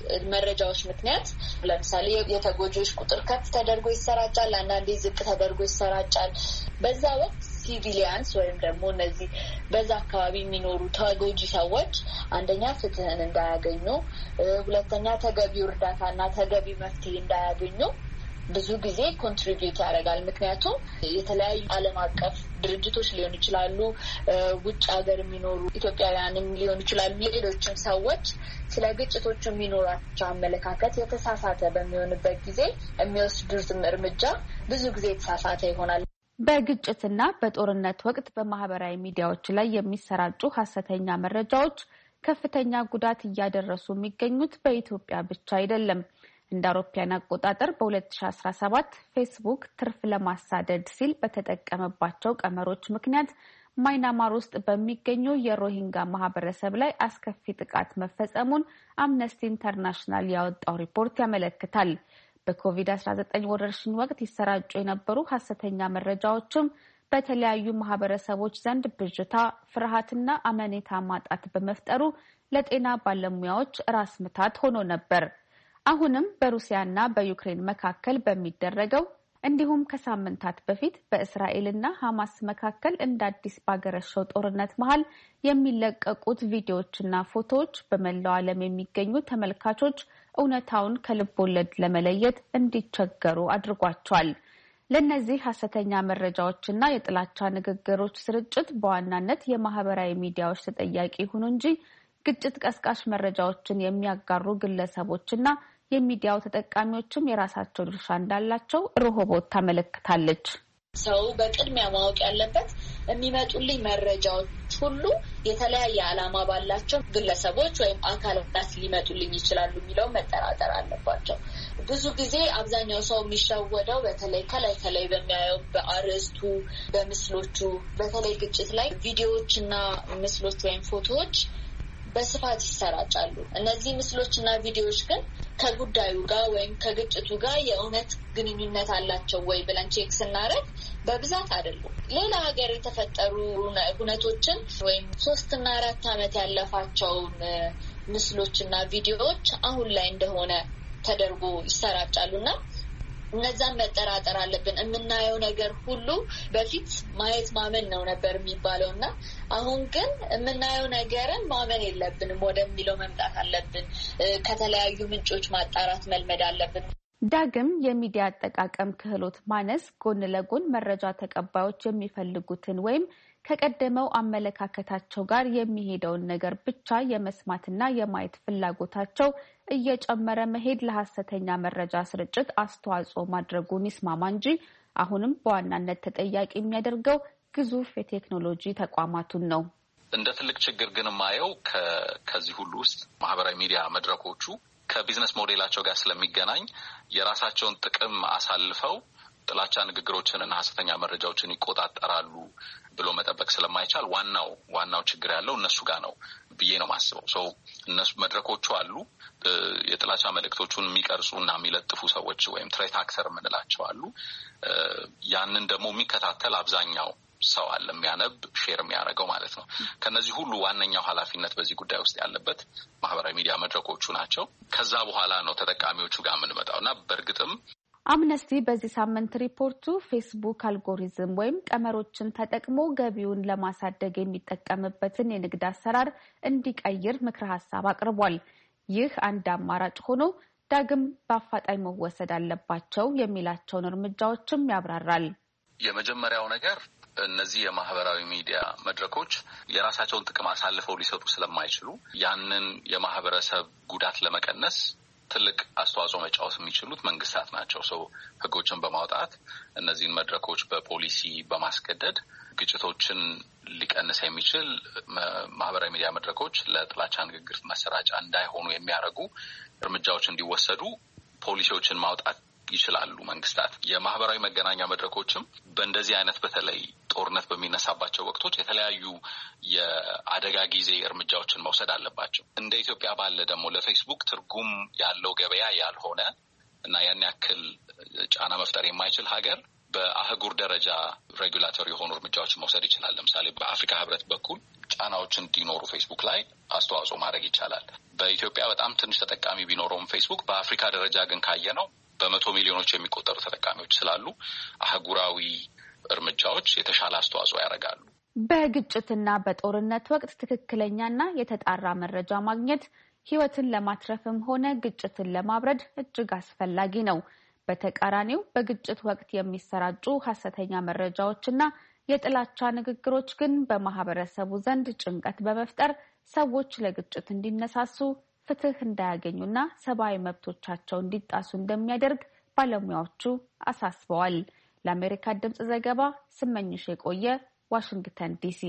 መረጃዎች ምክንያት ለምሳሌ የተጎጂዎች ቁጥር ከፍ ተደርጎ ይሰራጫል፣ አንዳንዴ ዝቅ ተደርጎ ይሰራጫል። በዛ ወቅት ሲቪሊያንስ ወይም ደግሞ እነዚህ በዛ አካባቢ የሚኖሩ ተጎጂ ሰዎች አንደኛ ፍትህን እንዳያገኙ፣ ሁለተኛ ተገቢው እርዳታና ተገቢ መፍትሄ እንዳያገኙ ብዙ ጊዜ ኮንትሪቢዩት ያደርጋል። ምክንያቱም የተለያዩ ዓለም አቀፍ ድርጅቶች ሊሆኑ ይችላሉ፣ ውጭ ሀገር የሚኖሩ ኢትዮጵያውያንም ሊሆኑ ይችላሉ፣ ሌሎችም ሰዎች ስለ ግጭቶቹ የሚኖራቸው አመለካከት የተሳሳተ በሚሆንበት ጊዜ የሚወስዱትም እርምጃ ብዙ ጊዜ የተሳሳተ ይሆናል። በግጭትና በጦርነት ወቅት በማህበራዊ ሚዲያዎች ላይ የሚሰራጩ ሀሰተኛ መረጃዎች ከፍተኛ ጉዳት እያደረሱ የሚገኙት በኢትዮጵያ ብቻ አይደለም። እንደ አውሮፓውያን አቆጣጠር በሁለት ሺህ አስራ ሰባት ፌስቡክ ትርፍ ለማሳደድ ሲል በተጠቀመባቸው ቀመሮች ምክንያት ማይናማር ውስጥ በሚገኘው የሮሂንጋ ማህበረሰብ ላይ አስከፊ ጥቃት መፈጸሙን አምነስቲ ኢንተርናሽናል ያወጣው ሪፖርት ያመለክታል። በኮቪድ አስራ ዘጠኝ ወረርሽኝ ወቅት ይሰራጩ የነበሩ ሀሰተኛ መረጃዎችም በተለያዩ ማህበረሰቦች ዘንድ ብዥታ፣ ፍርሃትና አመኔታ ማጣት በመፍጠሩ ለጤና ባለሙያዎች ራስ ምታት ሆኖ ነበር። አሁንም በሩሲያና በዩክሬን መካከል በሚደረገው እንዲሁም ከሳምንታት በፊት በእስራኤልና ሐማስ መካከል እንደ አዲስ ባገረሸው ጦርነት መሃል የሚለቀቁት ቪዲዮዎችና ፎቶዎች በመላው ዓለም የሚገኙ ተመልካቾች እውነታውን ከልብ ወለድ ለመለየት እንዲቸገሩ አድርጓቸዋል። ለእነዚህ ሐሰተኛ መረጃዎችና የጥላቻ ንግግሮች ስርጭት በዋናነት የማህበራዊ ሚዲያዎች ተጠያቂ ይሁኑ እንጂ ግጭት ቀስቃሽ መረጃዎችን የሚያጋሩ ግለሰቦችና የሚዲያው ተጠቃሚዎችም የራሳቸው ድርሻ እንዳላቸው ሮሆቦት ታመለክታለች። ሰው በቅድሚያ ማወቅ ያለበት የሚመጡልኝ መረጃዎች ሁሉ የተለያየ ዓላማ ባላቸው ግለሰቦች ወይም አካላት ሊመጡልኝ ይችላሉ የሚለው መጠራጠር አለባቸው። ብዙ ጊዜ አብዛኛው ሰው የሚሸወደው በተለይ ከላይ ከላይ በሚያየው በአርዕስቱ፣ በምስሎቹ፣ በተለይ ግጭት ላይ ቪዲዮዎችና ምስሎች ወይም ፎቶዎች በስፋት ይሰራጫሉ። እነዚህ ምስሎችና ቪዲዮዎች ግን ከጉዳዩ ጋር ወይም ከግጭቱ ጋር የእውነት ግንኙነት አላቸው ወይ ብለን ቼክ ስናደርግ በብዛት አይደሉም። ሌላ ሀገር የተፈጠሩ ሁነቶችን ወይም ሶስትና አራት ዓመት ያለፋቸውን ምስሎችና ቪዲዮዎች አሁን ላይ እንደሆነ ተደርጎ ይሰራጫሉና እነዛን መጠራጠር አለብን። የምናየው ነገር ሁሉ በፊት ማየት ማመን ነው ነበር የሚባለው እና አሁን ግን የምናየው ነገርን ማመን የለብንም ወደሚለው መምጣት አለብን። ከተለያዩ ምንጮች ማጣራት መልመድ አለብን። ዳግም የሚዲያ አጠቃቀም ክህሎት ማነስ ጎን ለጎን መረጃ ተቀባዮች የሚፈልጉትን ወይም ከቀደመው አመለካከታቸው ጋር የሚሄደውን ነገር ብቻ የመስማትና የማየት ፍላጎታቸው እየጨመረ መሄድ ለሐሰተኛ መረጃ ስርጭት አስተዋጽኦ ማድረጉን ይስማማ እንጂ አሁንም በዋናነት ተጠያቂ የሚያደርገው ግዙፍ የቴክኖሎጂ ተቋማቱን ነው። እንደ ትልቅ ችግር ግን የማየው ከዚህ ሁሉ ውስጥ ማህበራዊ ሚዲያ መድረኮቹ ከቢዝነስ ሞዴላቸው ጋር ስለሚገናኝ የራሳቸውን ጥቅም አሳልፈው ጥላቻ ንግግሮችን እና ሐሰተኛ መረጃዎችን ይቆጣጠራሉ ብሎ መጠበቅ ስለማይቻል ዋናው ዋናው ችግር ያለው እነሱ ጋር ነው ብዬ ነው ማስበው። ሰው እነሱ መድረኮቹ አሉ፣ የጥላቻ መልእክቶቹን የሚቀርጹ እና የሚለጥፉ ሰዎች ወይም ትሬት አክተር የምንላቸው አሉ። ያንን ደግሞ የሚከታተል አብዛኛው ሰው አለ፣ የሚያነብ ሼር የሚያደርገው ማለት ነው። ከነዚህ ሁሉ ዋነኛው ኃላፊነት በዚህ ጉዳይ ውስጥ ያለበት ማህበራዊ ሚዲያ መድረኮቹ ናቸው። ከዛ በኋላ ነው ተጠቃሚዎቹ ጋር የምንመጣው እና በእርግጥም አምነስቲ በዚህ ሳምንት ሪፖርቱ ፌስቡክ አልጎሪዝም ወይም ቀመሮችን ተጠቅሞ ገቢውን ለማሳደግ የሚጠቀምበትን የንግድ አሰራር እንዲቀይር ምክረ ሀሳብ አቅርቧል። ይህ አንድ አማራጭ ሆኖ ዳግም በአፋጣኝ መወሰድ አለባቸው የሚላቸውን እርምጃዎችም ያብራራል። የመጀመሪያው ነገር እነዚህ የማህበራዊ ሚዲያ መድረኮች የራሳቸውን ጥቅም አሳልፈው ሊሰጡ ስለማይችሉ ያንን የማህበረሰብ ጉዳት ለመቀነስ ትልቅ አስተዋጽኦ መጫወት የሚችሉት መንግስታት ናቸው። ሰው ህጎችን በማውጣት እነዚህን መድረኮች በፖሊሲ በማስገደድ ግጭቶችን ሊቀንስ የሚችል ማህበራዊ ሚዲያ መድረኮች ለጥላቻ ንግግር መሰራጫ እንዳይሆኑ የሚያደርጉ እርምጃዎች እንዲወሰዱ ፖሊሲዎችን ማውጣት ይችላሉ መንግስታት። የማህበራዊ መገናኛ መድረኮችም በእንደዚህ አይነት በተለይ ጦርነት በሚነሳባቸው ወቅቶች የተለያዩ የአደጋ ጊዜ እርምጃዎችን መውሰድ አለባቸው። እንደ ኢትዮጵያ ባለ ደግሞ ለፌስቡክ ትርጉም ያለው ገበያ ያልሆነ እና ያን ያክል ጫና መፍጠር የማይችል ሀገር በአህጉር ደረጃ ሬጉላቶሪ የሆኑ እርምጃዎችን መውሰድ ይችላል። ለምሳሌ በአፍሪካ ህብረት በኩል ጫናዎች እንዲኖሩ ፌስቡክ ላይ አስተዋጽኦ ማድረግ ይቻላል። በኢትዮጵያ በጣም ትንሽ ተጠቃሚ ቢኖረውም ፌስቡክ በአፍሪካ ደረጃ ግን ካየነው በመቶ ሚሊዮኖች የሚቆጠሩ ተጠቃሚዎች ስላሉ አህጉራዊ እርምጃዎች የተሻለ አስተዋጽኦ ያደርጋሉ። በግጭትና በጦርነት ወቅት ትክክለኛና የተጣራ መረጃ ማግኘት ህይወትን ለማትረፍም ሆነ ግጭትን ለማብረድ እጅግ አስፈላጊ ነው። በተቃራኒው በግጭት ወቅት የሚሰራጩ ሐሰተኛ መረጃዎችና የጥላቻ ንግግሮች ግን በማህበረሰቡ ዘንድ ጭንቀት በመፍጠር ሰዎች ለግጭት እንዲነሳሱ፣ ፍትህ እንዳያገኙና ሰብአዊ መብቶቻቸው እንዲጣሱ እንደሚያደርግ ባለሙያዎቹ አሳስበዋል። ለአሜሪካ ድምጽ ዘገባ ስመኝሽ የቆየ ዋሽንግተን ዲሲ።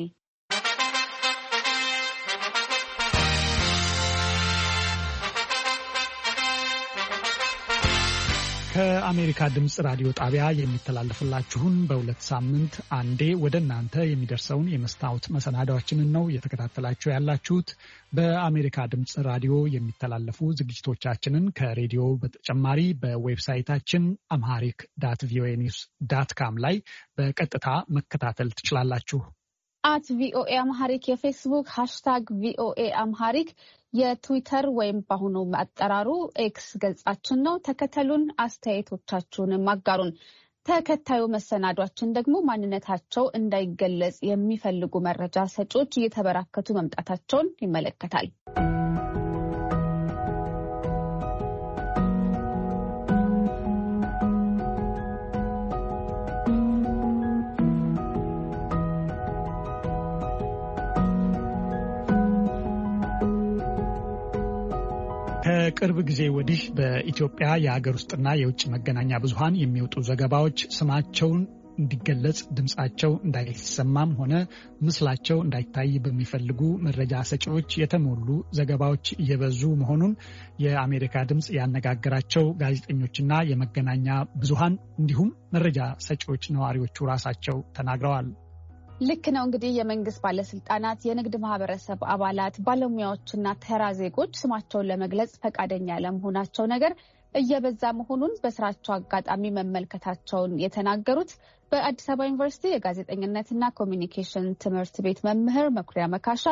ከአሜሪካ ድምጽ ራዲዮ ጣቢያ የሚተላለፍላችሁን በሁለት ሳምንት አንዴ ወደ እናንተ የሚደርሰውን የመስታወት መሰናዳዎችንን ነው እየተከታተላችሁ ያላችሁት። በአሜሪካ ድምጽ ራዲዮ የሚተላለፉ ዝግጅቶቻችንን ከሬዲዮ በተጨማሪ በዌብሳይታችን አምሃሪክ ዳት ቪኦኤ ኒውስ ዳት ካም ላይ በቀጥታ መከታተል ትችላላችሁ። አት ቪኦኤ አምሃሪክ የፌስቡክ ሃሽታግ ቪኦኤ አምሃሪክ የትዊተር ወይም በአሁኑ አጠራሩ ኤክስ ገጻችን ነው። ተከተሉን፣ አስተያየቶቻችሁንም አጋሩን። ተከታዩ መሰናዷችን ደግሞ ማንነታቸው እንዳይገለጽ የሚፈልጉ መረጃ ሰጪዎች እየተበራከቱ መምጣታቸውን ይመለከታል። ከቅርብ ጊዜ ወዲህ በኢትዮጵያ የሀገር ውስጥና የውጭ መገናኛ ብዙሃን የሚወጡ ዘገባዎች ስማቸውን እንዲገለጽ ድምጻቸው እንዳይሰማም ሆነ ምስላቸው እንዳይታይ በሚፈልጉ መረጃ ሰጪዎች የተሞሉ ዘገባዎች እየበዙ መሆኑን የአሜሪካ ድምጽ ያነጋገራቸው ጋዜጠኞችና የመገናኛ ብዙሃን እንዲሁም መረጃ ሰጪዎች ነዋሪዎቹ ራሳቸው ተናግረዋል። ልክ ነው። እንግዲህ የመንግስት ባለስልጣናት፣ የንግድ ማህበረሰብ አባላት፣ ባለሙያዎችና ተራ ዜጎች ስማቸውን ለመግለጽ ፈቃደኛ ያለመሆናቸው ነገር እየበዛ መሆኑን በስራቸው አጋጣሚ መመልከታቸውን የተናገሩት በአዲስ አበባ ዩኒቨርሲቲ የጋዜጠኝነትና ኮሚኒኬሽን ትምህርት ቤት መምህር መኩሪያ መካሻ፣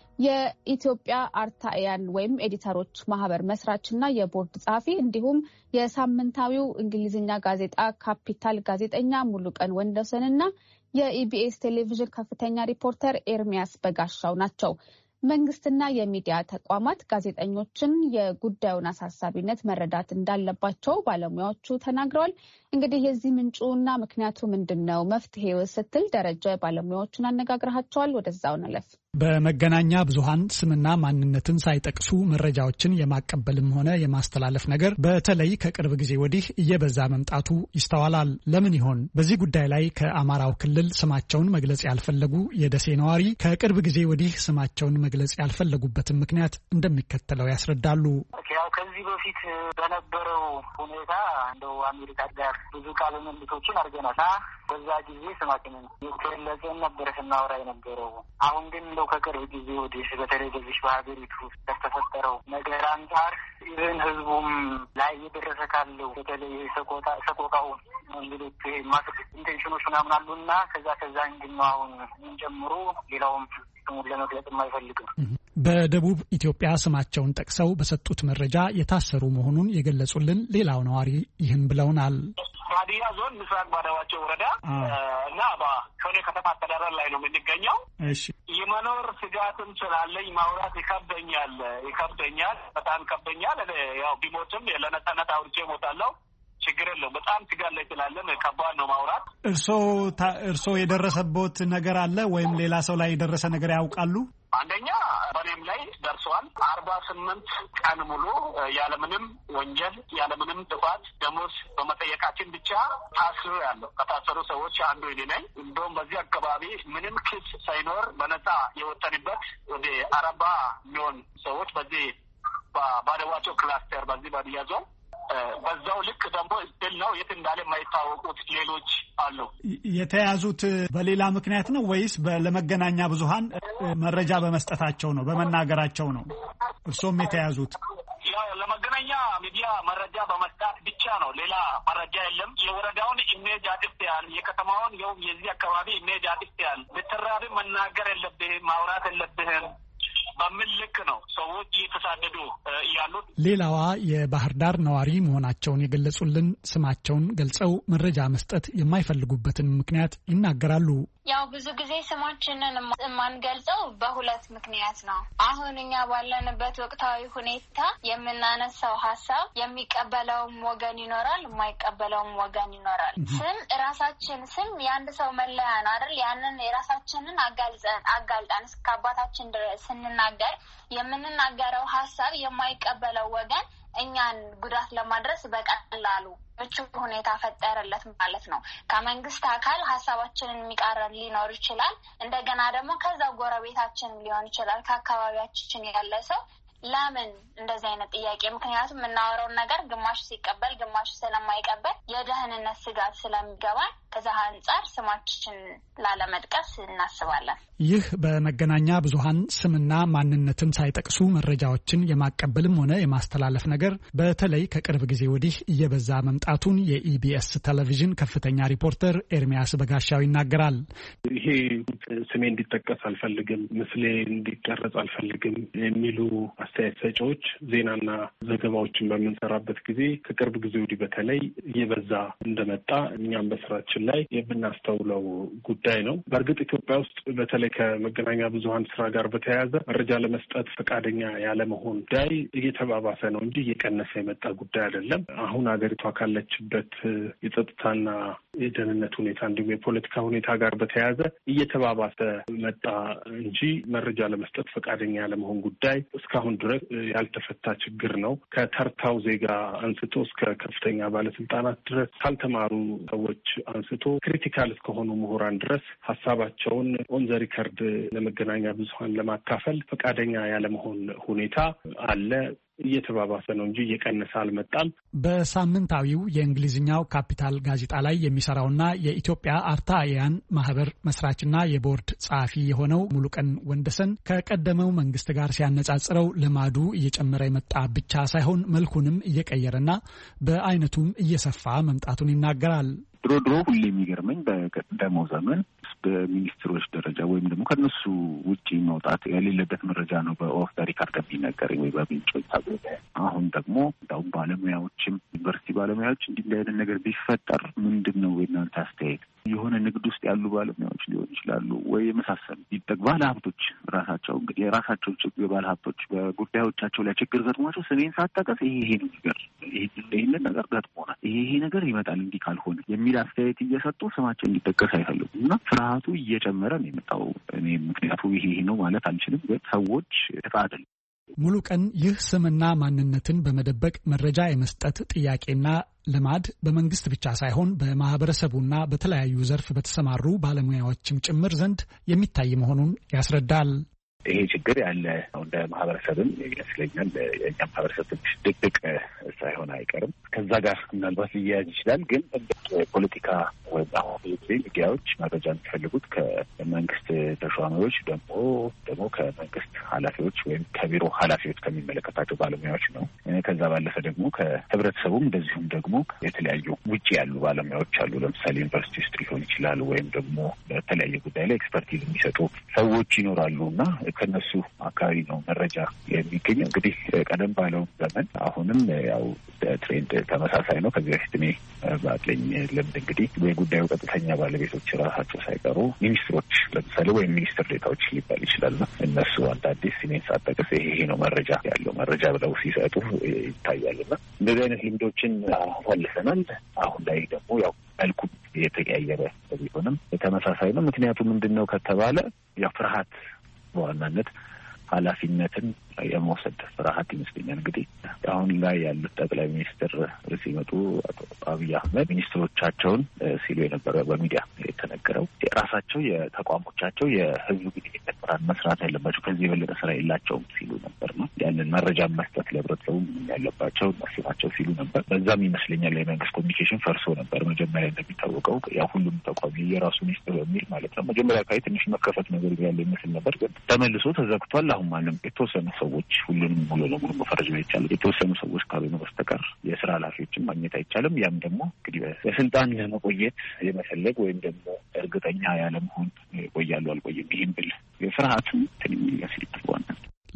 የኢትዮጵያ አርታኢያን ወይም ኤዲተሮች ማህበር መስራችና የቦርድ ጸሐፊ እንዲሁም የሳምንታዊው እንግሊዝኛ ጋዜጣ ካፒታል ጋዜጠኛ ሙሉቀን ወንደሰንና የኢቢኤስ ቴሌቪዥን ከፍተኛ ሪፖርተር ኤርሚያስ በጋሻው ናቸው። መንግስትና የሚዲያ ተቋማት ጋዜጠኞችን የጉዳዩን አሳሳቢነት መረዳት እንዳለባቸው ባለሙያዎቹ ተናግረዋል። እንግዲህ የዚህ ምንጩና ምክንያቱ ምንድን ነው? መፍትሄው ስትል ደረጃ ባለሙያዎቹን አነጋግረሃቸዋል። ወደዛው እንለፍ። በመገናኛ ብዙሃን ስምና ማንነትን ሳይጠቅሱ መረጃዎችን የማቀበልም ሆነ የማስተላለፍ ነገር በተለይ ከቅርብ ጊዜ ወዲህ እየበዛ መምጣቱ ይስተዋላል። ለምን ይሆን? በዚህ ጉዳይ ላይ ከአማራው ክልል ስማቸውን መግለጽ ያልፈለጉ የደሴ ነዋሪ ከቅርብ ጊዜ ወዲህ ስማቸውን መግለጽ ያልፈለጉበትን ምክንያት እንደሚከተለው ያስረዳሉ። ያው ከዚህ በፊት በነበረው ሁኔታ እንደው አሜሪካ ጋር ብዙ ቃለ ምልልሶችን አድርገናል። በዛ ጊዜ ስማችንን የተገለጸን ነበር ስናወራ የነበረው። አሁን ግን እንደው ከቅርብ ጊዜ ወዲህ በተለይ በዚህ በሀገሪቱ ከተፈጠረው ነገር አንጻር ይህን ህዝቡም ላይ እየደረሰ ካለው በተለይ ሰቆጣ ሰቆቃው እንግዲህ ማስክ ኢንቴንሽኖች ምናምን አሉና ከዛ ከዛ እንግዲህ ነው አሁን ጨምሮ ሌላውም ስሙን ለመግለጽ የማይፈልግም። በደቡብ ኢትዮጵያ ስማቸውን ጠቅሰው በሰጡት መረጃ የታሰሩ መሆኑን የገለጹልን ሌላው ነዋሪ ይህን ብለውናል። ሀዲያ ዞን ምስራቅ ባዳዋቸው ወረዳ እና በሾኔ ከተማ አስተዳደር ላይ ነው የምንገኘው። እሺ፣ የመኖር ስጋትም ስላለኝ ማውራት ይከብደኛል ይከብደኛል በጣም ይከብደኛል። ያው ቢሞትም ለነጻነት አውርቼ እሞታለሁ፣ ችግር የለውም። በጣም ስጋት ላይ ስላለን ከባድ ነው ማውራት። እርሶ እርሶ የደረሰቦት ነገር አለ ወይም ሌላ ሰው ላይ የደረሰ ነገር ያውቃሉ? አንደኛ በኔም ላይ ደርሷል። አርባ ስምንት ቀን ሙሉ ያለምንም ወንጀል ያለምንም ጥፋት ደሞዝ በመጠየቃችን ብቻ ታስሮ ያለው ከታሰሩ ሰዎች አንዱ እኔ ነኝ። እንደውም በዚህ አካባቢ ምንም ክስ ሳይኖር በነጻ የወጣንበት ወደ አርባ ሚሊዮን ሰዎች በዚህ ባደዋቸው ክላስተር በዚህ ባድያ ዞን በዛው ልክ ደግሞ ስል ነው የት እንዳለ የማይታወቁት ሌሎች አሉ። የተያዙት በሌላ ምክንያት ነው ወይስ ለመገናኛ ብዙሃን መረጃ በመስጠታቸው ነው በመናገራቸው ነው? እርሶም የተያዙት ያው ለመገናኛ ሚዲያ መረጃ በመስጠት ብቻ ነው፣ ሌላ መረጃ የለም። የወረዳውን ኢሜጅ አጥፍተሃል፣ ማውራት የለብህም በምን ልክ ነው ሰዎች እየተሳደዱ ያሉት። ሌላዋ የባህር ዳር ነዋሪ መሆናቸውን የገለጹልን ስማቸውን ገልጸው መረጃ መስጠት የማይፈልጉበትን ምክንያት ይናገራሉ። ያው ብዙ ጊዜ ስማችንን የማንገልጸው በሁለት ምክንያት ነው። አሁን እኛ ባለንበት ወቅታዊ ሁኔታ የምናነሳው ሀሳብ የሚቀበለውም ወገን ይኖራል፣ የማይቀበለውም ወገን ይኖራል። ስም ራሳችን ስም የአንድ ሰው መለያ ነው አይደል? ያንን የራሳችንን አጋልጠን አጋልጠን እስከ አባታችን ድረስ ስንናገር የምንናገረው ሀሳብ የማይቀበለው ወገን እኛን ጉዳት ለማድረስ በቀላሉ ምቹ ሁኔታ ፈጠረለት ማለት ነው። ከመንግስት አካል ሀሳባችንን የሚቃረን ሊኖር ይችላል። እንደገና ደግሞ ከዛው ጎረቤታችን ሊሆን ይችላል፣ ከአካባቢያችን ያለ ሰው ለምን እንደዚህ አይነት ጥያቄ? ምክንያቱም የምናወራውን ነገር ግማሽ ሲቀበል ግማሽ ስለማይቀበል የደህንነት ስጋት ስለሚገባን ከዛ አንጻር ስማችን ላለመጥቀስ እናስባለን። ይህ በመገናኛ ብዙሃን ስምና ማንነትን ሳይጠቅሱ መረጃዎችን የማቀበልም ሆነ የማስተላለፍ ነገር በተለይ ከቅርብ ጊዜ ወዲህ እየበዛ መምጣቱን የኢቢኤስ ቴሌቪዥን ከፍተኛ ሪፖርተር ኤርሚያስ በጋሻው ይናገራል። ይሄ ስሜ እንዲጠቀስ አልፈልግም፣ ምስሌ እንዲቀረጽ አልፈልግም የሚሉ አስተያየት ሰጪዎች ዜናና ዘገባዎችን በምንሰራበት ጊዜ ከቅርብ ጊዜ ወዲህ በተለይ እየበዛ እንደመጣ እኛም በስራችን ላይ የምናስተውለው ጉዳይ ነው። በእርግጥ ኢትዮጵያ ውስጥ በተለይ ከመገናኛ ብዙሃን ስራ ጋር በተያያዘ መረጃ ለመስጠት ፈቃደኛ ያለመሆን ጉዳይ እየተባባሰ ነው እንጂ እየቀነሰ የመጣ ጉዳይ አይደለም። አሁን ሀገሪቷ ካለችበት የጸጥታና የደህንነት ሁኔታ እንዲሁም የፖለቲካ ሁኔታ ጋር በተያያዘ እየተባባሰ መጣ እንጂ መረጃ ለመስጠት ፈቃደኛ ያለመሆን ጉዳይ እስካሁን ድረስ ያልተፈታ ችግር ነው። ከተርታው ዜጋ አንስቶ እስከ ከፍተኛ ባለስልጣናት ድረስ ካልተማሩ ሰዎች አንስቶ ክሪቲካል እስከሆኑ ምሁራን ድረስ ሀሳባቸውን ኦን ዘ ሪከርድ ለመገናኛ ብዙሃን ለማካፈል ፈቃደኛ ያለመሆን ሁኔታ አለ። እየተባባሰ ነው እንጂ እየቀነሰ አልመጣም። በሳምንታዊው የእንግሊዝኛው ካፒታል ጋዜጣ ላይ የሚሰራውና የኢትዮጵያ አርታኢያን ማህበር መስራችና የቦርድ ጸሐፊ የሆነው ሙሉቀን ወንደሰን ከቀደመው መንግስት ጋር ሲያነጻጽረው ልማዱ እየጨመረ የመጣ ብቻ ሳይሆን መልኩንም እየቀየረና በአይነቱም እየሰፋ መምጣቱን ይናገራል። ድሮ ድሮ ሁሌ የሚገርመኝ በቀደመው ዘመን በሚኒስትሮች ደረጃ ወይም ደግሞ ከነሱ ውጪ መውጣት የሌለበት መረጃ ነው በኦፍ ሪካርድ የሚነገረኝ ወይ በምንጮች ታገኘ። አሁን ደግሞ እንዳውም ባለሙያዎችም ዩኒቨርሲቲ ባለሙያዎች እንዲህ አይነት ነገር ቢፈጠር ምንድን ነው የእናንተ አስተያየት? የሆነ ንግድ ውስጥ ያሉ ባለሙያዎች ሊሆኑ ይችላሉ ወይ የመሳሰሉ ቢጠቅ ባለ ሀብቶች ራሳቸው እንግዲህ የራሳቸው ችግር ባለ ሀብቶች በጉዳዮቻቸው ላይ ችግር ገጥሟቸው ስሜን ሳትጠቀስ ይሄ ይሄ ነው ነገር ይሄንን ነገር ገጥሞናል ይሄ ይሄ ነገር ይመጣል እንዲህ ካልሆነ የሚል አስተያየት እየሰጡ ስማቸው እንዲጠቀስ አይፈልጉም እና ፍርሃቱ እየጨመረ ነው የመጣው። እኔ ምክንያቱ ይሄ ይሄ ነው ማለት አልችልም፣ ግን ሰዎች ተቃደሉ ሙሉ ቀን ይህ ስምና ማንነትን በመደበቅ መረጃ የመስጠት ጥያቄና ልማድ በመንግስት ብቻ ሳይሆን በማህበረሰቡና በተለያዩ ዘርፍ በተሰማሩ ባለሙያዎችም ጭምር ዘንድ የሚታይ መሆኑን ያስረዳል። ይሄ ችግር ያለ እንደ ማህበረሰብም ይመስለኛል። የእኛ ማህበረሰብ ትንሽ ድቅድቅ ሳይሆን አይቀርም። ከዛ ጋር ምናልባት ሊያያዝ ይችላል። ግን ፖለቲካ ወይም አሁን ሚዲያዎች መረጃ የሚፈልጉት ከመንግስት ተሿሚዎች ደግሞ ደግሞ ከመንግስት ኃላፊዎች ወይም ከቢሮ ኃላፊዎች ከሚመለከታቸው ባለሙያዎች ነው። ከዛ ባለፈ ደግሞ ከህብረተሰቡም እንደዚሁም ደግሞ የተለያዩ ውጭ ያሉ ባለሙያዎች አሉ። ለምሳሌ ዩኒቨርሲቲ ውስጥ ሊሆን ይችላል ወይም ደግሞ በተለያየ ጉዳይ ላይ ኤክስፐርቲዝ የሚሰጡ ሰዎች ይኖራሉ እና ከነሱ አካባቢ ነው መረጃ የሚገኘው። እንግዲህ ቀደም ባለው ዘመን አሁንም ያው ትሬንድ ተመሳሳይ ነው። ከዚህ በፊት እኔ ባለኝ ልምድ እንግዲህ የጉዳዩ ቀጥተኛ ባለቤቶች ራሳቸው ሳይቀሩ ሚኒስትሮች ለምሳሌ ወይም ሚኒስትር ዴታዎች ሊባል ይችላል እነሱ አንዳንዴ ሲኔን ሳጠቅስ ይሄ ነው መረጃ ያለው መረጃ ብለው ሲሰጡ ይታያልና እንደዚህ አይነት ልምዶችን አሳልፈናል። አሁን ላይ ደግሞ ያው መልኩ የተቀያየረ ቢሆንም ተመሳሳይ ነው። ምክንያቱ ምንድን ነው ከተባለ ያው ፍርሃት በዋናነት ኃላፊነትን የመውሰድ ፍርሃት ይመስለኛል። እንግዲህ አሁን ላይ ያሉት ጠቅላይ ሚኒስትር ሲመጡ አቶ አብይ አህመድ ሚኒስትሮቻቸውን ሲሉ የነበረ በሚዲያ የተነገረው የራሳቸው የተቋሞቻቸው የህዝብ ግንኙነት ስራን መስራት ያለባቸው ከዚህ የበለጠ ስራ የላቸውም ሲሉ ነበር ነው ያንን መረጃ መስጠት ለህብረተሰቡ ያለባቸው እነሱ ናቸው ሲሉ ነበር። በዛም ይመስለኛል የመንግስት ኮሚኒኬሽን ፈርሶ ነበር። መጀመሪያ እንደሚታወቀው ያ ሁሉም ተቋም የራሱ ሚኒስትር በሚል ማለት ነው። መጀመሪያ አካባቢ ትንሽ መከፈት ነገር ያለ ይመስል ነበር፣ ግን ተመልሶ ተዘግቷል። አሁን ማንም የተወሰኑ ሰዎች ሁሉንም ሙሉ ለሙሉ መፈረጅ ነው ይቻላል። የተወሰኑ ሰዎች ካልሆነ በስተቀር የስራ ኃላፊዎችም ምላሽም ማግኘት አይቻልም። ያም ደግሞ እንግዲህ በስልጣን ለመቆየት የመፈለግ ወይም ደግሞ እርግጠኛ ያለመሆን ቆያሉ አልቆይም ይህም ብል ፍርሃትም ትንሽ ያስልጣል።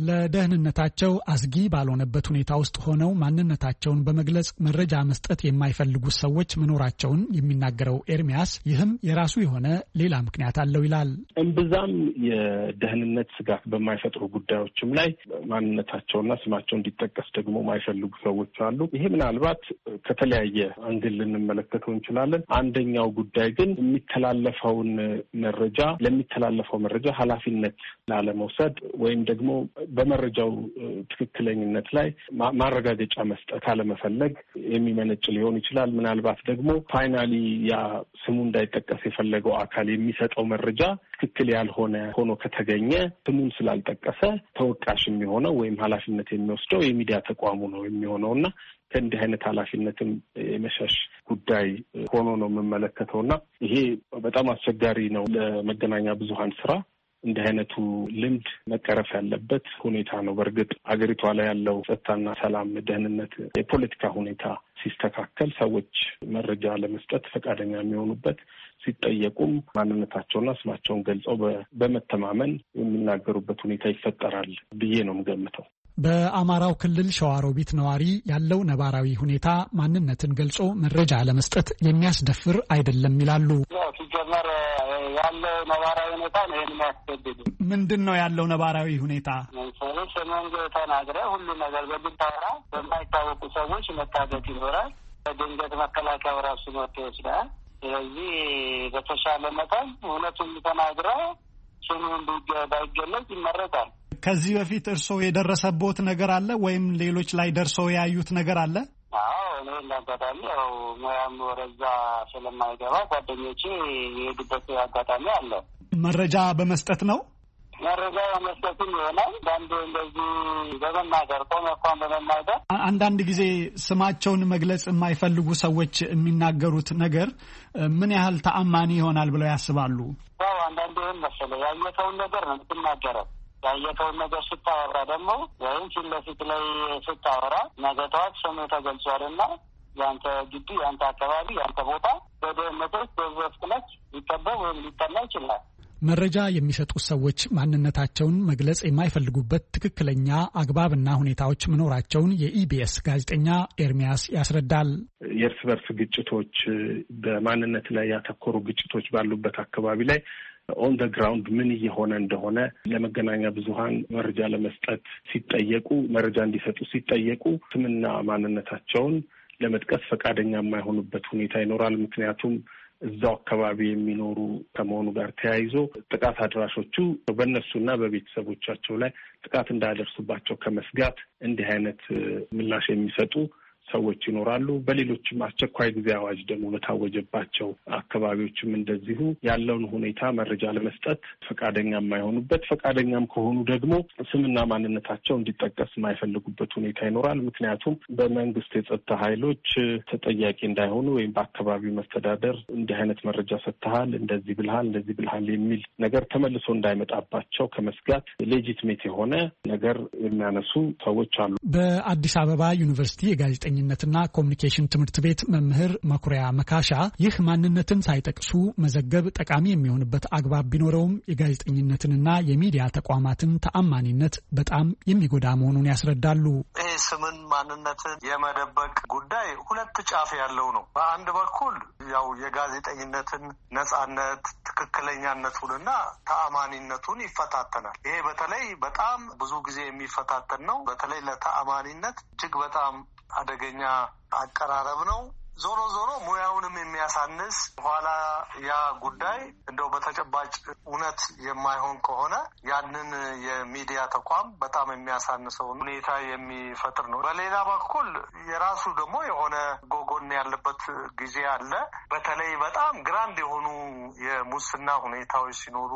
ለደህንነታቸው አስጊ ባልሆነበት ሁኔታ ውስጥ ሆነው ማንነታቸውን በመግለጽ መረጃ መስጠት የማይፈልጉ ሰዎች መኖራቸውን የሚናገረው ኤርሚያስ ይህም የራሱ የሆነ ሌላ ምክንያት አለው ይላል። እምብዛም የደህንነት ስጋት በማይፈጥሩ ጉዳዮችም ላይ ማንነታቸውና ስማቸው እንዲጠቀስ ደግሞ የማይፈልጉ ሰዎች አሉ። ይሄ ምናልባት ከተለያየ አንግል ልንመለከተው እንችላለን። አንደኛው ጉዳይ ግን የሚተላለፈውን መረጃ ለሚተላለፈው መረጃ ኃላፊነት ላለመውሰድ ወይም ደግሞ በመረጃው ትክክለኝነት ላይ ማረጋገጫ መስጠት አለመፈለግ የሚመነጭ ሊሆን ይችላል። ምናልባት ደግሞ ፋይናሊ ያ ስሙ እንዳይጠቀስ የፈለገው አካል የሚሰጠው መረጃ ትክክል ያልሆነ ሆኖ ከተገኘ ስሙን ስላልጠቀሰ ተወቃሽ የሚሆነው ወይም ኃላፊነት የሚወስደው የሚዲያ ተቋሙ ነው የሚሆነውና ከእንዲህ አይነት ኃላፊነትም የመሸሽ ጉዳይ ሆኖ ነው የምመለከተውና ይሄ በጣም አስቸጋሪ ነው ለመገናኛ ብዙሃን ስራ። እንዲህ አይነቱ ልምድ መቀረፍ ያለበት ሁኔታ ነው። በእርግጥ ሀገሪቷ ላይ ያለው ጸጥታና ሰላም፣ ደህንነት፣ የፖለቲካ ሁኔታ ሲስተካከል ሰዎች መረጃ ለመስጠት ፈቃደኛ የሚሆኑበት ሲጠየቁም ማንነታቸውና ስማቸውን ገልጸው በመተማመን የሚናገሩበት ሁኔታ ይፈጠራል ብዬ ነው የምገምተው። በአማራው ክልል ሸዋሮቢት ነዋሪ ያለው ነባራዊ ሁኔታ ማንነትን ገልጾ መረጃ ለመስጠት የሚያስደፍር አይደለም ይላሉ። ሲጀመር ያለው ነባራዊ ሁኔታ ነው የሚያስገድድ። ምንድን ነው ያለው ነባራዊ ሁኔታ? ለምሳሌ ስምን ተናግረህ ሁሉ ነገር በግልታራ በማይታወቁ ሰዎች መታገት ይኖራል። በድንገት መከላከያው ራሱ መጥቶ ይወስዳል። ስለዚህ በተሻለ መጠን እውነቱን ተናግረህ ስሙ ባይገለጽ ይመረጣል። ከዚህ በፊት እርስዎ የደረሰቦት ነገር አለ ወይም ሌሎች ላይ ደርሶ ያዩት ነገር አለ? አዎ እኔ እንዳጋጣሚ ያው ሙያም ወረዛ ስለማይገባ ጓደኞቼ የሄዱበት አጋጣሚ አለ። መረጃ በመስጠት ነው? መረጃ በመስጠትም ይሆናል። አንድ እንደዚህ በመናገር ቆመኳን በመናገር አንዳንድ ጊዜ ስማቸውን መግለጽ የማይፈልጉ ሰዎች የሚናገሩት ነገር ምን ያህል ተአማኒ ይሆናል ብለው ያስባሉ? ያው አንዳንድ ይህን መሰለህ ያየተውን ነገር ነው የምትናገረው። ያየተውን ነገር ስታወራ ደግሞ ወይም ፊት ለፊት ላይ ስታወራ ነገ ጠዋት ስሙ ተገልጿልና ያንተ ግቢ፣ ያንተ አካባቢ፣ ያንተ ቦታ በደህንነቶች በፍጥነት ሊጠበብ ወይም ሊጠና ይችላል። መረጃ የሚሰጡት ሰዎች ማንነታቸውን መግለጽ የማይፈልጉበት ትክክለኛ አግባብና ሁኔታዎች መኖራቸውን የኢቢኤስ ጋዜጠኛ ኤርሚያስ ያስረዳል። የእርስ በርስ ግጭቶች፣ በማንነት ላይ ያተኮሩ ግጭቶች ባሉበት አካባቢ ላይ ኦን ደ ግራውንድ ምን እየሆነ እንደሆነ ለመገናኛ ብዙሃን መረጃ ለመስጠት ሲጠየቁ መረጃ እንዲሰጡ ሲጠየቁ ስምና ማንነታቸውን ለመጥቀስ ፈቃደኛ የማይሆኑበት ሁኔታ ይኖራል። ምክንያቱም እዛው አካባቢ የሚኖሩ ከመሆኑ ጋር ተያይዞ ጥቃት አድራሾቹ በእነሱና በቤተሰቦቻቸው ላይ ጥቃት እንዳያደርሱባቸው ከመስጋት እንዲህ አይነት ምላሽ የሚሰጡ ሰዎች ይኖራሉ። በሌሎችም አስቸኳይ ጊዜ አዋጅ ደግሞ በታወጀባቸው አካባቢዎችም እንደዚሁ ያለውን ሁኔታ መረጃ ለመስጠት ፈቃደኛ የማይሆኑበት፣ ፈቃደኛም ከሆኑ ደግሞ ስምና ማንነታቸው እንዲጠቀስ የማይፈልጉበት ሁኔታ ይኖራል። ምክንያቱም በመንግስት የጸጥታ ኃይሎች ተጠያቂ እንዳይሆኑ ወይም በአካባቢው መስተዳደር እንዲህ አይነት መረጃ ሰጥተሃል፣ እንደዚህ ብልሃል፣ እንደዚህ ብልሃል የሚል ነገር ተመልሶ እንዳይመጣባቸው ከመስጋት ሌጂትሜት የሆነ ነገር የሚያነሱ ሰዎች አሉ። በአዲስ አበባ ዩኒቨርሲቲ የጋዜጠኛ ና ኮሚኒኬሽን ትምህርት ቤት መምህር መኩሪያ መካሻ ይህ ማንነትን ሳይጠቅሱ መዘገብ ጠቃሚ የሚሆንበት አግባብ ቢኖረውም የጋዜጠኝነትንና የሚዲያ ተቋማትን ተአማኒነት በጣም የሚጎዳ መሆኑን ያስረዳሉ። ይህ ስምን ማንነትን የመደበቅ ጉዳይ ሁለት ጫፍ ያለው ነው። በአንድ በኩል ያው የጋዜጠኝነትን ነጻነት፣ ትክክለኛነቱንና ተአማኒነቱን ይፈታተናል። ይሄ በተለይ በጣም ብዙ ጊዜ የሚፈታተን ነው። በተለይ ለተአማኒነት እጅግ በጣም አደገኛ አቀራረብ ነው። ዞሮ ዞሮ ሙያውንም የሚያሳንስ ኋላ ያ ጉዳይ እንደው በተጨባጭ እውነት የማይሆን ከሆነ ያንን የሚዲያ ተቋም በጣም የሚያሳንሰው ሁኔታ የሚፈጥር ነው። በሌላ በኩል የራሱ ደግሞ የሆነ ጎጎን ያለበት ጊዜ አለ። በተለይ በጣም ግራንድ የሆኑ የሙስና ሁኔታዎች ሲኖሩ፣